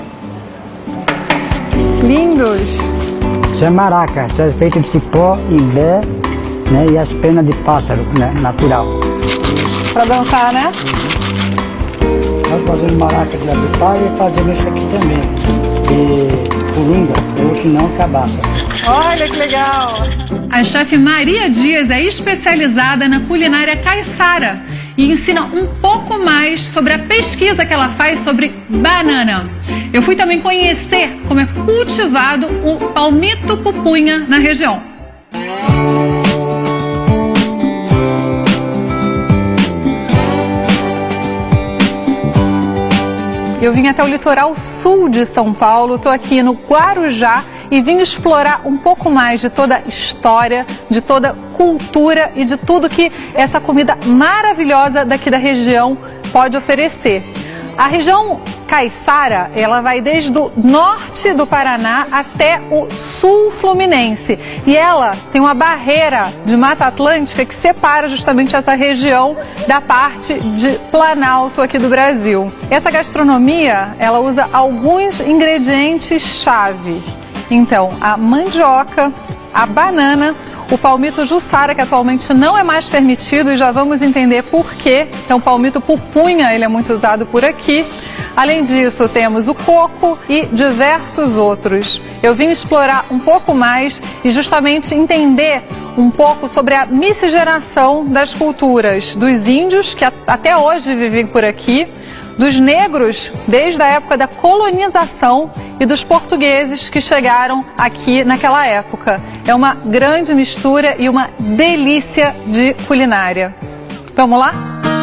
Speaker 23: Lindos!
Speaker 26: Isso é maraca, isso é feito de cipó, imbé, né? E as penas de pássaro, né? Natural.
Speaker 23: Para dançar, né?
Speaker 26: Nós fazemos maraca de abipá e fazemos isso aqui também. E purunga, ou senão cabaça.
Speaker 23: Olha que legal! A chefe Maria Dias é especializada na culinária caiçara e ensina um pouco mais sobre a pesquisa que ela faz sobre banana. Eu fui também conhecer como é cultivado o palmito pupunha na região. Eu vim até o litoral sul de São Paulo, estou aqui no Guarujá e vim explorar um pouco mais de toda a história, de toda a cultura e de tudo que essa comida maravilhosa daqui da região pode oferecer. A região caiçara, ela vai desde o norte do Paraná até o sul fluminense. E ela tem uma barreira de Mata Atlântica que separa justamente essa região da parte de Planalto aqui do Brasil. Essa gastronomia, ela usa alguns ingredientes-chave. Então, a mandioca, a banana, o palmito jussara, que atualmente não é mais permitido, e já vamos entender por quê. Então, o palmito pupunha, ele é muito usado por aqui. Além disso, temos o coco e diversos outros. Eu vim explorar um pouco mais e justamente entender um pouco sobre a miscigenação das culturas dos índios, que até hoje vivem por aqui, dos negros desde a época da colonização e dos portugueses que chegaram aqui naquela época. É uma grande mistura e uma delícia de culinária. Vamos lá?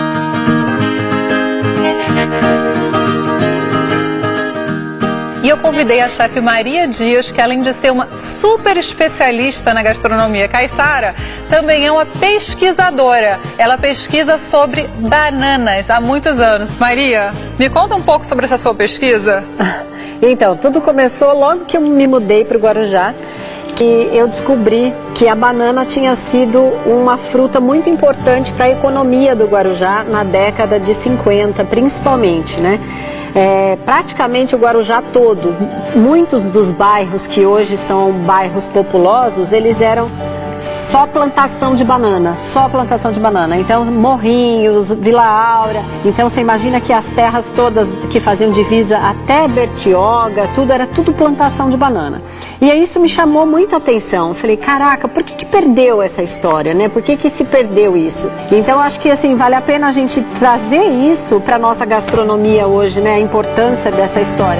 Speaker 23: E eu convidei a chefe Maria Dias, que além de ser uma super especialista na gastronomia caiçara, também é uma pesquisadora. Ela pesquisa sobre bananas há muitos anos. Maria, me conta um pouco sobre essa sua pesquisa.
Speaker 3: Então, tudo começou logo que eu me mudei para o Guarujá, que eu descobri que a banana tinha sido uma fruta muito importante para a economia do Guarujá na década de cinquenta, principalmente, né? É, praticamente o Guarujá todo, muitos dos bairros que hoje são bairros populosos, eles eram só plantação de banana, só plantação de banana. Então, Morrinhos, Vila Áurea. Então, você imagina que as terras todas que faziam divisa até Bertioga, tudo era tudo plantação de banana. E aí isso me chamou muita atenção. Falei, caraca, por que que perdeu essa história, né? Por que que se perdeu isso? Então, acho que assim, vale a pena a gente trazer isso para nossa gastronomia hoje, né? A importância dessa história.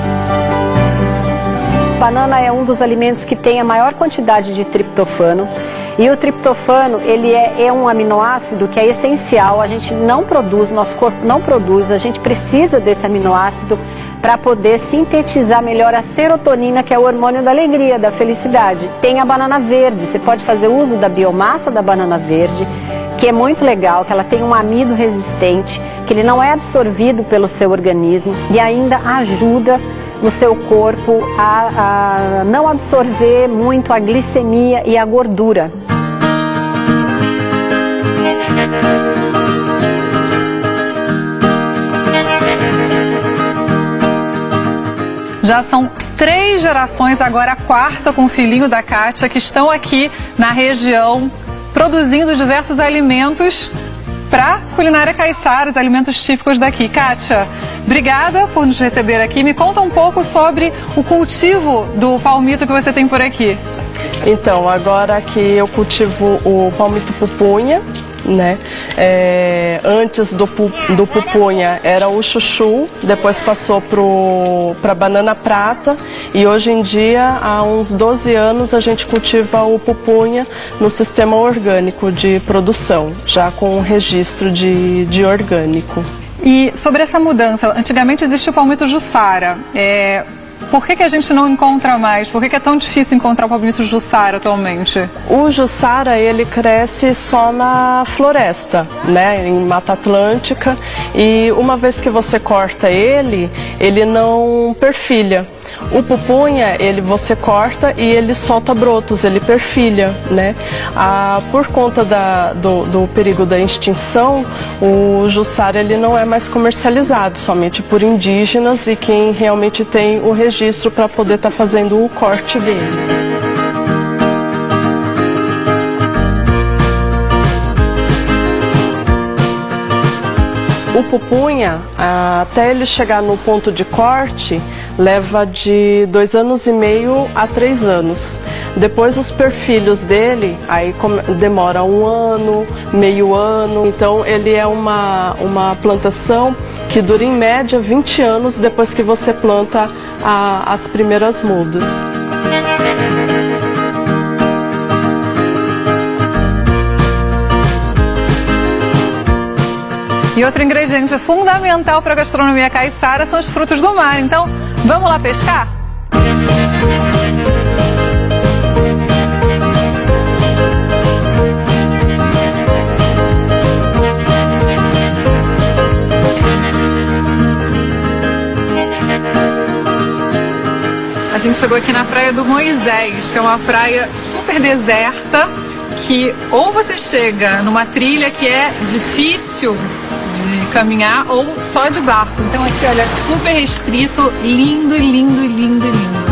Speaker 3: Banana é um dos alimentos que tem a maior quantidade de triptofano. E o triptofano, ele é, é um aminoácido que é essencial, a gente não produz, nosso corpo não produz, a gente precisa desse aminoácido para poder sintetizar melhor a serotonina, que é o hormônio da alegria, da felicidade. Tem a banana verde, você pode fazer uso da biomassa da banana verde, que é muito legal, que ela tem um amido resistente, que ele não é absorvido pelo seu organismo e ainda ajuda no seu corpo a, a não absorver muito a glicemia e a gordura.
Speaker 23: Já são três gerações, agora a quarta com o filhinho da Kátia, que estão aqui na região produzindo diversos alimentos para culinária caiçara, os alimentos típicos daqui. Kátia, obrigada por nos receber aqui. Me conta um pouco sobre o cultivo do palmito que você tem por aqui.
Speaker 4: Então, agora aqui eu cultivo o palmito pupunha, né? É, antes do, pu, do pupunha era o chuchu, depois passou para a banana prata e hoje em dia, há uns doze anos, a gente cultiva o pupunha no sistema orgânico de produção, já com registro de, de orgânico.
Speaker 23: E sobre essa mudança, antigamente existia o palmito Jussara. É... Por que que a gente não encontra mais? Por que que é tão difícil encontrar o palmito Jussara atualmente?
Speaker 4: O Jussara, ele cresce só na floresta, né, em Mata Atlântica, e uma vez que você corta ele, ele não perfilha. O pupunha, ele você corta e ele solta brotos, ele perfilha, né? Ah, por conta da, do, do perigo da extinção, o Jussara ele não é mais comercializado, somente por indígenas e quem realmente tem o registro para poder estar tá fazendo o corte dele. O pupunha, até ele chegar no ponto de corte, leva de dois anos e meio a três anos. Depois os perfilhos dele, aí demora um ano, meio ano. Então ele é uma, uma plantação que dura em média vinte anos depois que você planta a, as primeiras mudas.
Speaker 23: E outro ingrediente fundamental para a gastronomia caiçara são os frutos do mar. Então, vamos lá pescar? A gente chegou aqui na Praia do Moisés, que é uma praia super deserta, que ou você chega numa trilha que é difícil de caminhar ou só de barco. Então aqui, olha, super restrito, lindo, lindo, lindo, lindo.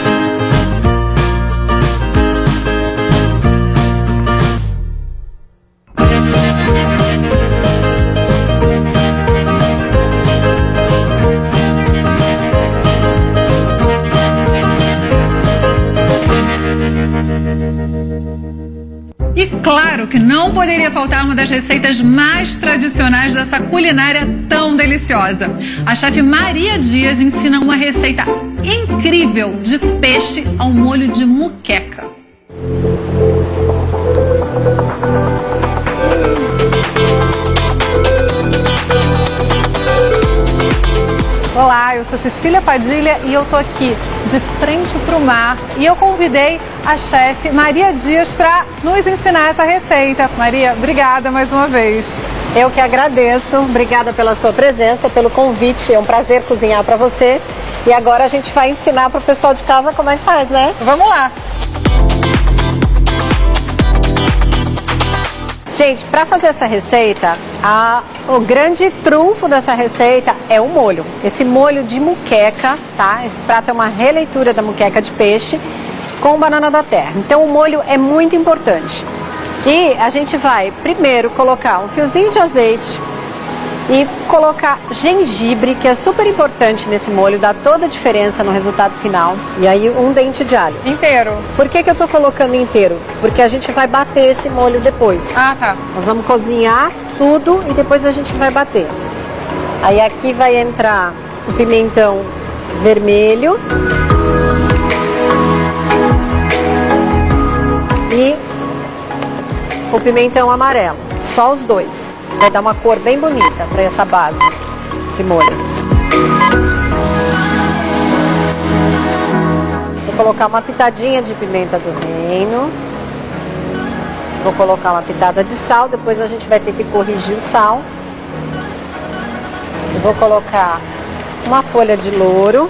Speaker 23: E claro que não poderia faltar uma das receitas mais tradicionais dessa culinária tão deliciosa. A chefe Maria Dias ensina uma receita incrível de peixe ao molho de muqueca. Olá, eu sou Cecília Padilha e eu tô aqui de frente para o mar e eu convidei a chefe Maria Dias para nos ensinar essa receita. Maria, obrigada mais uma vez.
Speaker 3: Eu que agradeço, obrigada pela sua presença, pelo convite, é um prazer cozinhar para você. E agora a gente vai ensinar para o pessoal de casa como é que faz, né?
Speaker 23: Vamos lá!
Speaker 3: Gente, para fazer essa receita, a, o grande trunfo dessa receita é o molho. Esse molho de muqueca, tá? Esse prato é uma releitura da muqueca de peixe com banana da terra. Então o molho é muito importante. E a gente vai primeiro colocar um fiozinho de azeite e colocar gengibre, que é super importante nesse molho, dá toda a diferença no resultado final. E aí um dente de alho.
Speaker 23: Inteiro.
Speaker 3: Por que que eu tô colocando inteiro? Porque a gente vai bater esse molho depois.
Speaker 23: Ah, tá.
Speaker 3: Nós vamos cozinhar tudo e depois a gente vai bater. Aí aqui vai entrar o pimentão vermelho. E o pimentão amarelo. Só os dois. Vai dar uma cor bem bonita para essa base, esse molho. Vou colocar uma pitadinha de pimenta do reino. Vou colocar uma pitada de sal, depois a gente vai ter que corrigir o sal. Eu vou colocar uma folha de louro.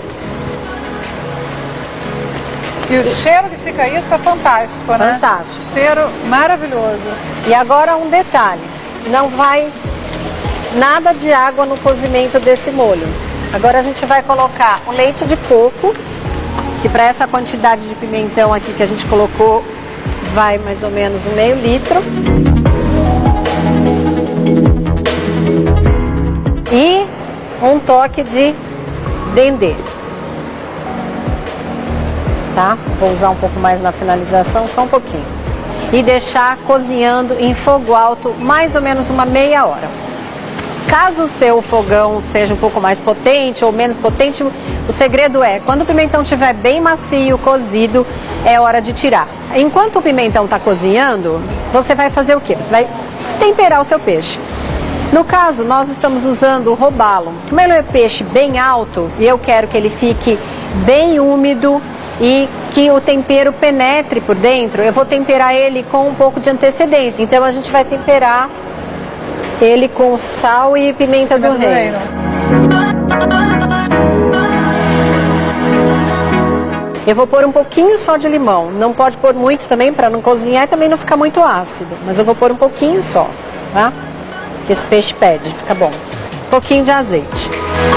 Speaker 23: E o cheiro que fica isso é fantástico, né?
Speaker 3: Fantástico.
Speaker 23: Cheiro maravilhoso.
Speaker 3: E agora um detalhe. Não vai nada de água no cozimento desse molho. Agora a gente vai colocar o leite de coco, que para essa quantidade de pimentão aqui que a gente colocou, vai mais ou menos um meio litro. E um toque de dendê. Tá? Vou usar um pouco mais na finalização, só um pouquinho. E deixar cozinhando em fogo alto mais ou menos uma meia hora. Caso o seu fogão seja um pouco mais potente ou menos potente, o segredo é, quando o pimentão estiver bem macio, cozido, é hora de tirar. Enquanto o pimentão está cozinhando, você vai fazer o quê? Você vai temperar o seu peixe. No caso, nós estamos usando o robalo. Como ele é peixe bem alto e eu quero que ele fique bem úmido e que o tempero penetre por dentro, eu vou temperar ele com um pouco de antecedência. Então a gente vai temperar ele com sal e pimenta do reino. Eu vou pôr um pouquinho só de limão. Não pode pôr muito também para não cozinhar e também não ficar muito ácido. Mas eu vou pôr um pouquinho só, tá? Que esse peixe pede, fica bom. Um pouquinho de azeite.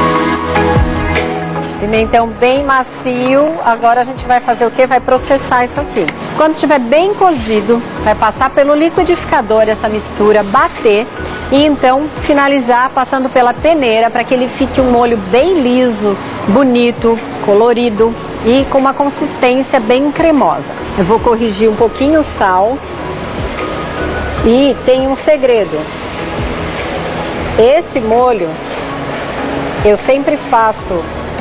Speaker 3: Pimentão bem macio. Agora a gente vai fazer o quê? Vai processar isso aqui. Quando estiver bem cozido, vai passar pelo liquidificador essa mistura, bater e então finalizar passando pela peneira para que ele fique um molho bem liso, bonito, colorido e com uma consistência bem cremosa. Eu vou corrigir um pouquinho o sal e tem um segredo. Esse molho eu sempre faço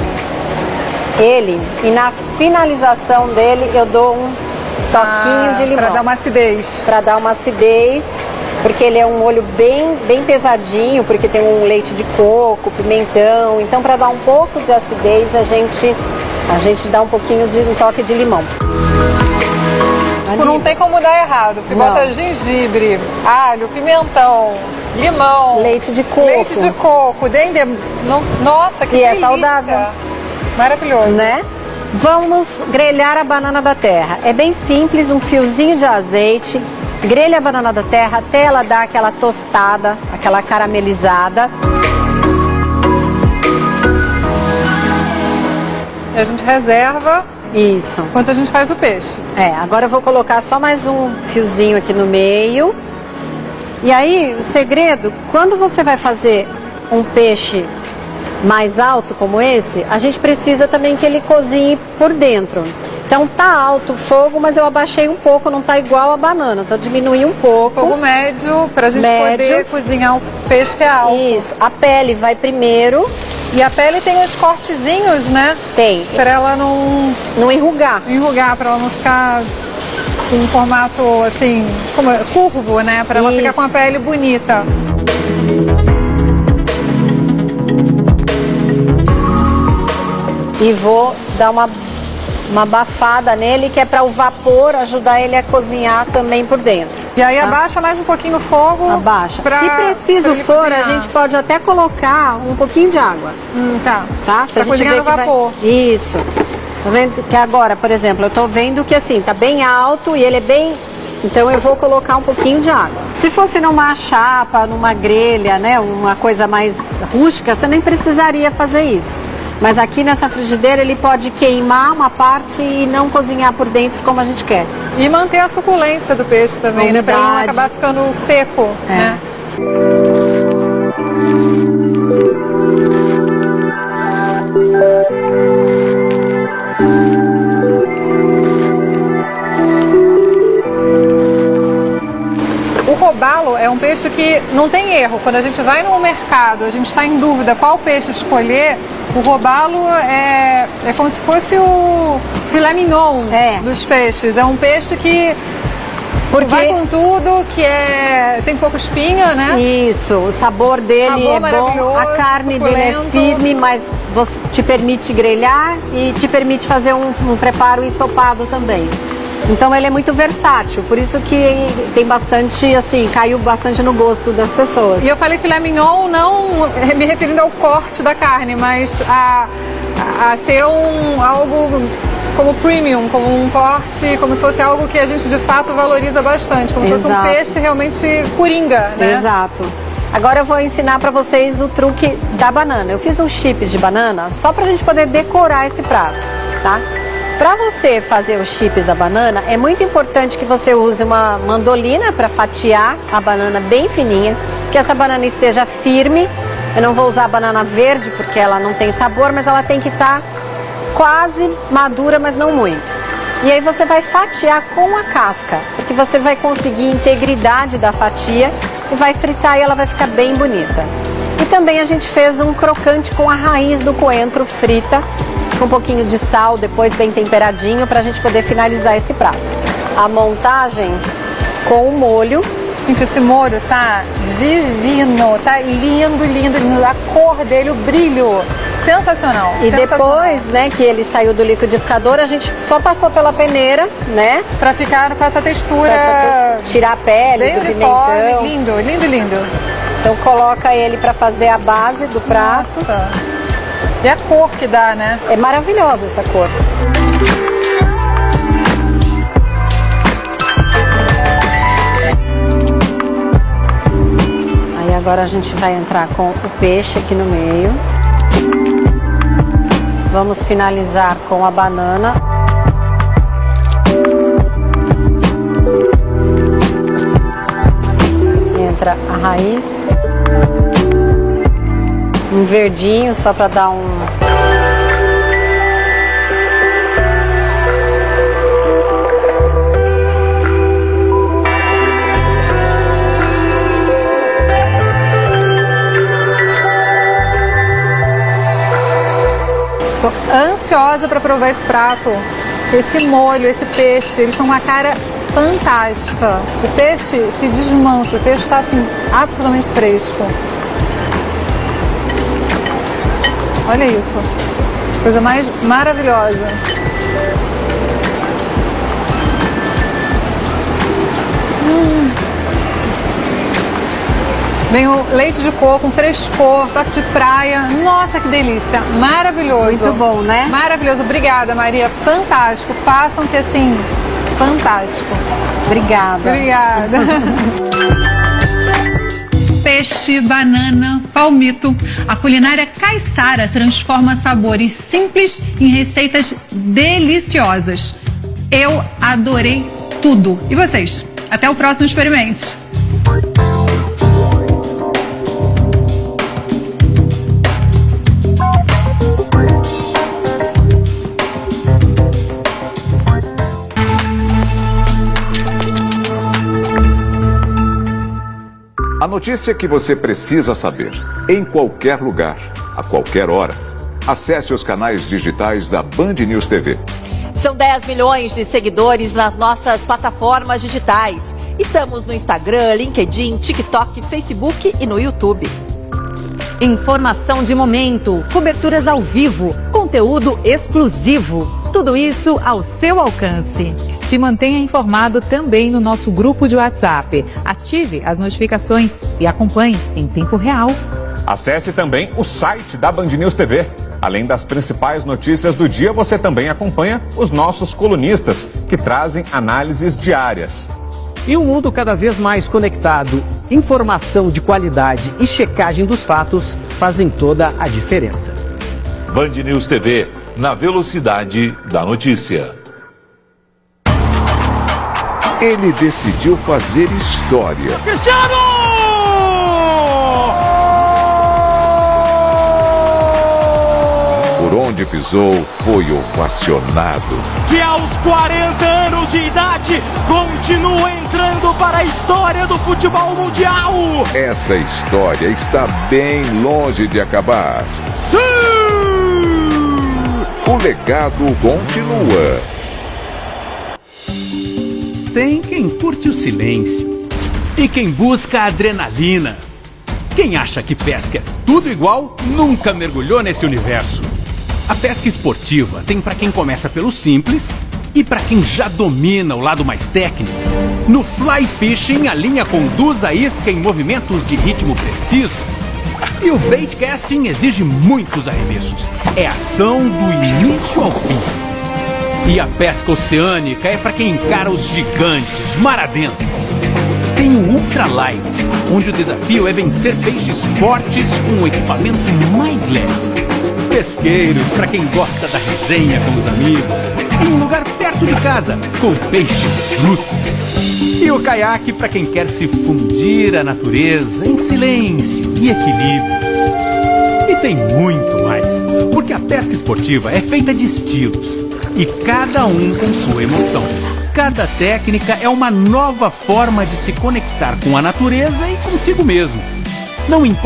Speaker 3: ele e na finalização dele eu dou um toquinho ah, de limão.
Speaker 23: Para dar uma acidez.
Speaker 3: Para dar uma acidez, porque ele é um molho bem, bem pesadinho, porque tem um leite de coco, pimentão. Então, para dar um pouco de acidez, a gente, a gente dá um pouquinho de um toque de limão.
Speaker 23: Tipo, não tem como dar errado, porque
Speaker 3: Não.
Speaker 23: bota gengibre, alho, pimentão, limão,
Speaker 3: leite de coco,
Speaker 23: leite de coco, dendê. Não, nossa, que
Speaker 3: e
Speaker 23: delícia.
Speaker 3: é saudável.
Speaker 23: Maravilhoso.
Speaker 3: Né? Vamos grelhar a banana da terra. É bem simples, um fiozinho de azeite. Grelha a banana da terra até ela dar aquela tostada, aquela caramelizada.
Speaker 23: E a gente reserva.
Speaker 3: Isso.
Speaker 23: Enquanto a gente faz o peixe.
Speaker 3: É, agora eu vou colocar só mais um fiozinho aqui no meio. E aí, o segredo, quando você vai fazer um peixe mais alto como esse, a gente precisa também que ele cozinhe por dentro. Então tá alto o fogo, mas eu abaixei um pouco, não tá igual a banana, então diminui um pouco.
Speaker 23: Fogo médio, pra gente
Speaker 3: médio.
Speaker 23: poder cozinhar o peixe que é alto.
Speaker 3: Isso, a pele vai primeiro.
Speaker 23: E a pele tem uns cortezinhos, né?
Speaker 3: Tem.
Speaker 23: Pra ela não...
Speaker 3: Não enrugar.
Speaker 23: Enrugar, pra ela não ficar com um formato, assim, como, curvo, né? Pra ela
Speaker 3: Isso.
Speaker 23: ficar com a pele bonita.
Speaker 3: E vou dar uma, uma abafada nele, que é para o vapor ajudar ele a cozinhar também por dentro.
Speaker 23: E aí
Speaker 3: tá?
Speaker 23: Abaixa mais um pouquinho o fogo.
Speaker 3: Abaixa.
Speaker 23: Pra,
Speaker 3: Se preciso for,
Speaker 23: cozinhar.
Speaker 3: a gente pode até colocar um pouquinho de água.
Speaker 23: Hum, tá.
Speaker 3: Tá? Se
Speaker 23: pra
Speaker 3: a gente
Speaker 23: cozinhar
Speaker 3: vê
Speaker 23: no
Speaker 3: que
Speaker 23: vapor.
Speaker 3: Vai... Isso. Tá vendo que agora, por exemplo, eu tô vendo que assim, tá bem alto e ele é bem... Então eu vou colocar um pouquinho de água. Se fosse numa chapa, numa grelha, né, uma coisa mais rústica, você nem precisaria fazer isso. Mas aqui nessa frigideira ele pode queimar uma parte e não cozinhar por dentro como a gente quer.
Speaker 23: E manter a suculência do peixe também, né? Pra ele não acabar ficando seco,
Speaker 3: é.
Speaker 23: né? O robalo é um peixe que não tem erro. Quando a gente vai no mercado, a gente está em dúvida qual peixe escolher, o robalo é, é como se fosse o filé mignon
Speaker 3: é.
Speaker 23: dos peixes. É um peixe que
Speaker 3: Porque...
Speaker 23: vai com tudo, que é, tem pouco espinha, né?
Speaker 3: Isso, o sabor dele
Speaker 23: sabor
Speaker 3: é bom, a carne
Speaker 23: suculento.
Speaker 3: dele é firme, mas você, te permite grelhar e te permite fazer um, um preparo ensopado também. Então ele é muito versátil, por isso que tem bastante, assim, caiu bastante no gosto das pessoas.
Speaker 23: E eu falei filé mignon não me referindo ao corte da carne, mas a, a ser um, algo como premium, como um corte, como se fosse algo que a gente de fato valoriza bastante, como
Speaker 3: Exato.
Speaker 23: se fosse um peixe realmente coringa, né?
Speaker 3: Exato. Agora eu vou ensinar para vocês o truque da banana. Eu fiz uns chips de banana só pra gente poder decorar esse prato, tá? Para você fazer os chips da banana, é muito importante que você use uma mandolina para fatiar a banana bem fininha, que essa banana esteja firme. Eu não vou usar a banana verde porque ela não tem sabor, mas ela tem que estar quase madura, mas não muito. E aí você vai fatiar com a casca, porque você vai conseguir integridade da fatia e vai fritar e ela vai ficar bem bonita. E também a gente fez um crocante com a raiz do coentro frita, com um pouquinho de sal, depois bem temperadinho, para a gente poder finalizar esse prato. A montagem com o molho.
Speaker 23: Gente, esse molho tá divino, tá lindo, lindo, lindo. A cor dele, o brilho, sensacional.
Speaker 3: E
Speaker 23: sensacional.
Speaker 3: depois, né, que ele saiu do liquidificador, a gente só passou pela peneira, né?
Speaker 23: Pra ficar com essa textura...
Speaker 3: Essa textura, tirar a pele
Speaker 23: bem
Speaker 3: do
Speaker 23: uniforme,
Speaker 3: pimentão.
Speaker 23: lindo, lindo, lindo.
Speaker 3: Então coloca ele para fazer a base do prato.
Speaker 23: Nossa. E a cor que dá, né?
Speaker 3: É maravilhosa essa cor. Aí agora a gente vai entrar com o peixe aqui no meio. Vamos finalizar com a banana. Entra a raiz. Um verdinho só para dar um...
Speaker 23: Tô ansiosa para provar esse prato. Esse molho, esse peixe, eles são uma cara fantástica. O peixe se desmancha, o peixe está assim, absolutamente fresco. Olha isso, coisa mais maravilhosa. Hum. Vem o leite de coco, um frescor, toque de praia. Nossa, que delícia, maravilhoso.
Speaker 3: Muito bom, né?
Speaker 23: Maravilhoso, obrigada, Maria, fantástico. Façam que assim, fantástico.
Speaker 3: Obrigada.
Speaker 23: Obrigada. Peixe, banana, palmito. A culinária caiçara transforma sabores simples em receitas deliciosas. Eu adorei tudo. E vocês? Até o próximo Experimente.
Speaker 8: A notícia que você precisa saber, em qualquer lugar, a qualquer hora. Acesse os canais digitais da Band News T V.
Speaker 1: São dez milhões de seguidores nas nossas plataformas digitais. Estamos no Instagram, LinkedIn, TikTok, Facebook e no YouTube.
Speaker 5: Informação de momento, coberturas ao vivo, conteúdo exclusivo. Tudo isso ao seu alcance.
Speaker 2: Se mantenha informado também no nosso grupo de WhatsApp. Ative as notificações e acompanhe em tempo real.
Speaker 6: Acesse também o site da Band News T V. Além das principais notícias do dia, você também acompanha os nossos colunistas, que trazem análises diárias.
Speaker 7: E um mundo cada vez mais conectado, informação de qualidade e checagem dos fatos fazem toda a diferença.
Speaker 10: Band News T V, na velocidade da notícia.
Speaker 8: Ele decidiu fazer história.
Speaker 16: Cristiano!
Speaker 8: Por onde pisou, foi ovacionado.
Speaker 16: Que aos quarenta anos de idade continua entrando para a história do futebol mundial.
Speaker 8: Essa história está bem longe de acabar.
Speaker 16: Sim!
Speaker 8: O legado continua.
Speaker 9: Tem quem curte o silêncio e quem busca a adrenalina. Quem acha que pesca é tudo igual, nunca mergulhou nesse universo. A pesca esportiva tem para quem começa pelo simples e para quem já domina o lado mais técnico. No fly fishing, a linha conduz a isca em movimentos de ritmo preciso. E o bait casting exige muitos arremessos. É ação do início ao fim. E a pesca oceânica é para quem encara os gigantes mar adentro. Tem tem o Ultralight, onde o desafio é vencer peixes fortes com um equipamento mais leve. Pesqueiros, para quem gosta da resenha com os amigos, em um lugar perto de casa, com peixes brutos. E o caiaque para quem quer se fundir à natureza em silêncio e equilíbrio. E tem muito mais, porque a pesca esportiva é feita de estilos, e cada um com sua emoção. Cada técnica é uma nova forma de se conectar com a natureza e consigo mesmo. Não importa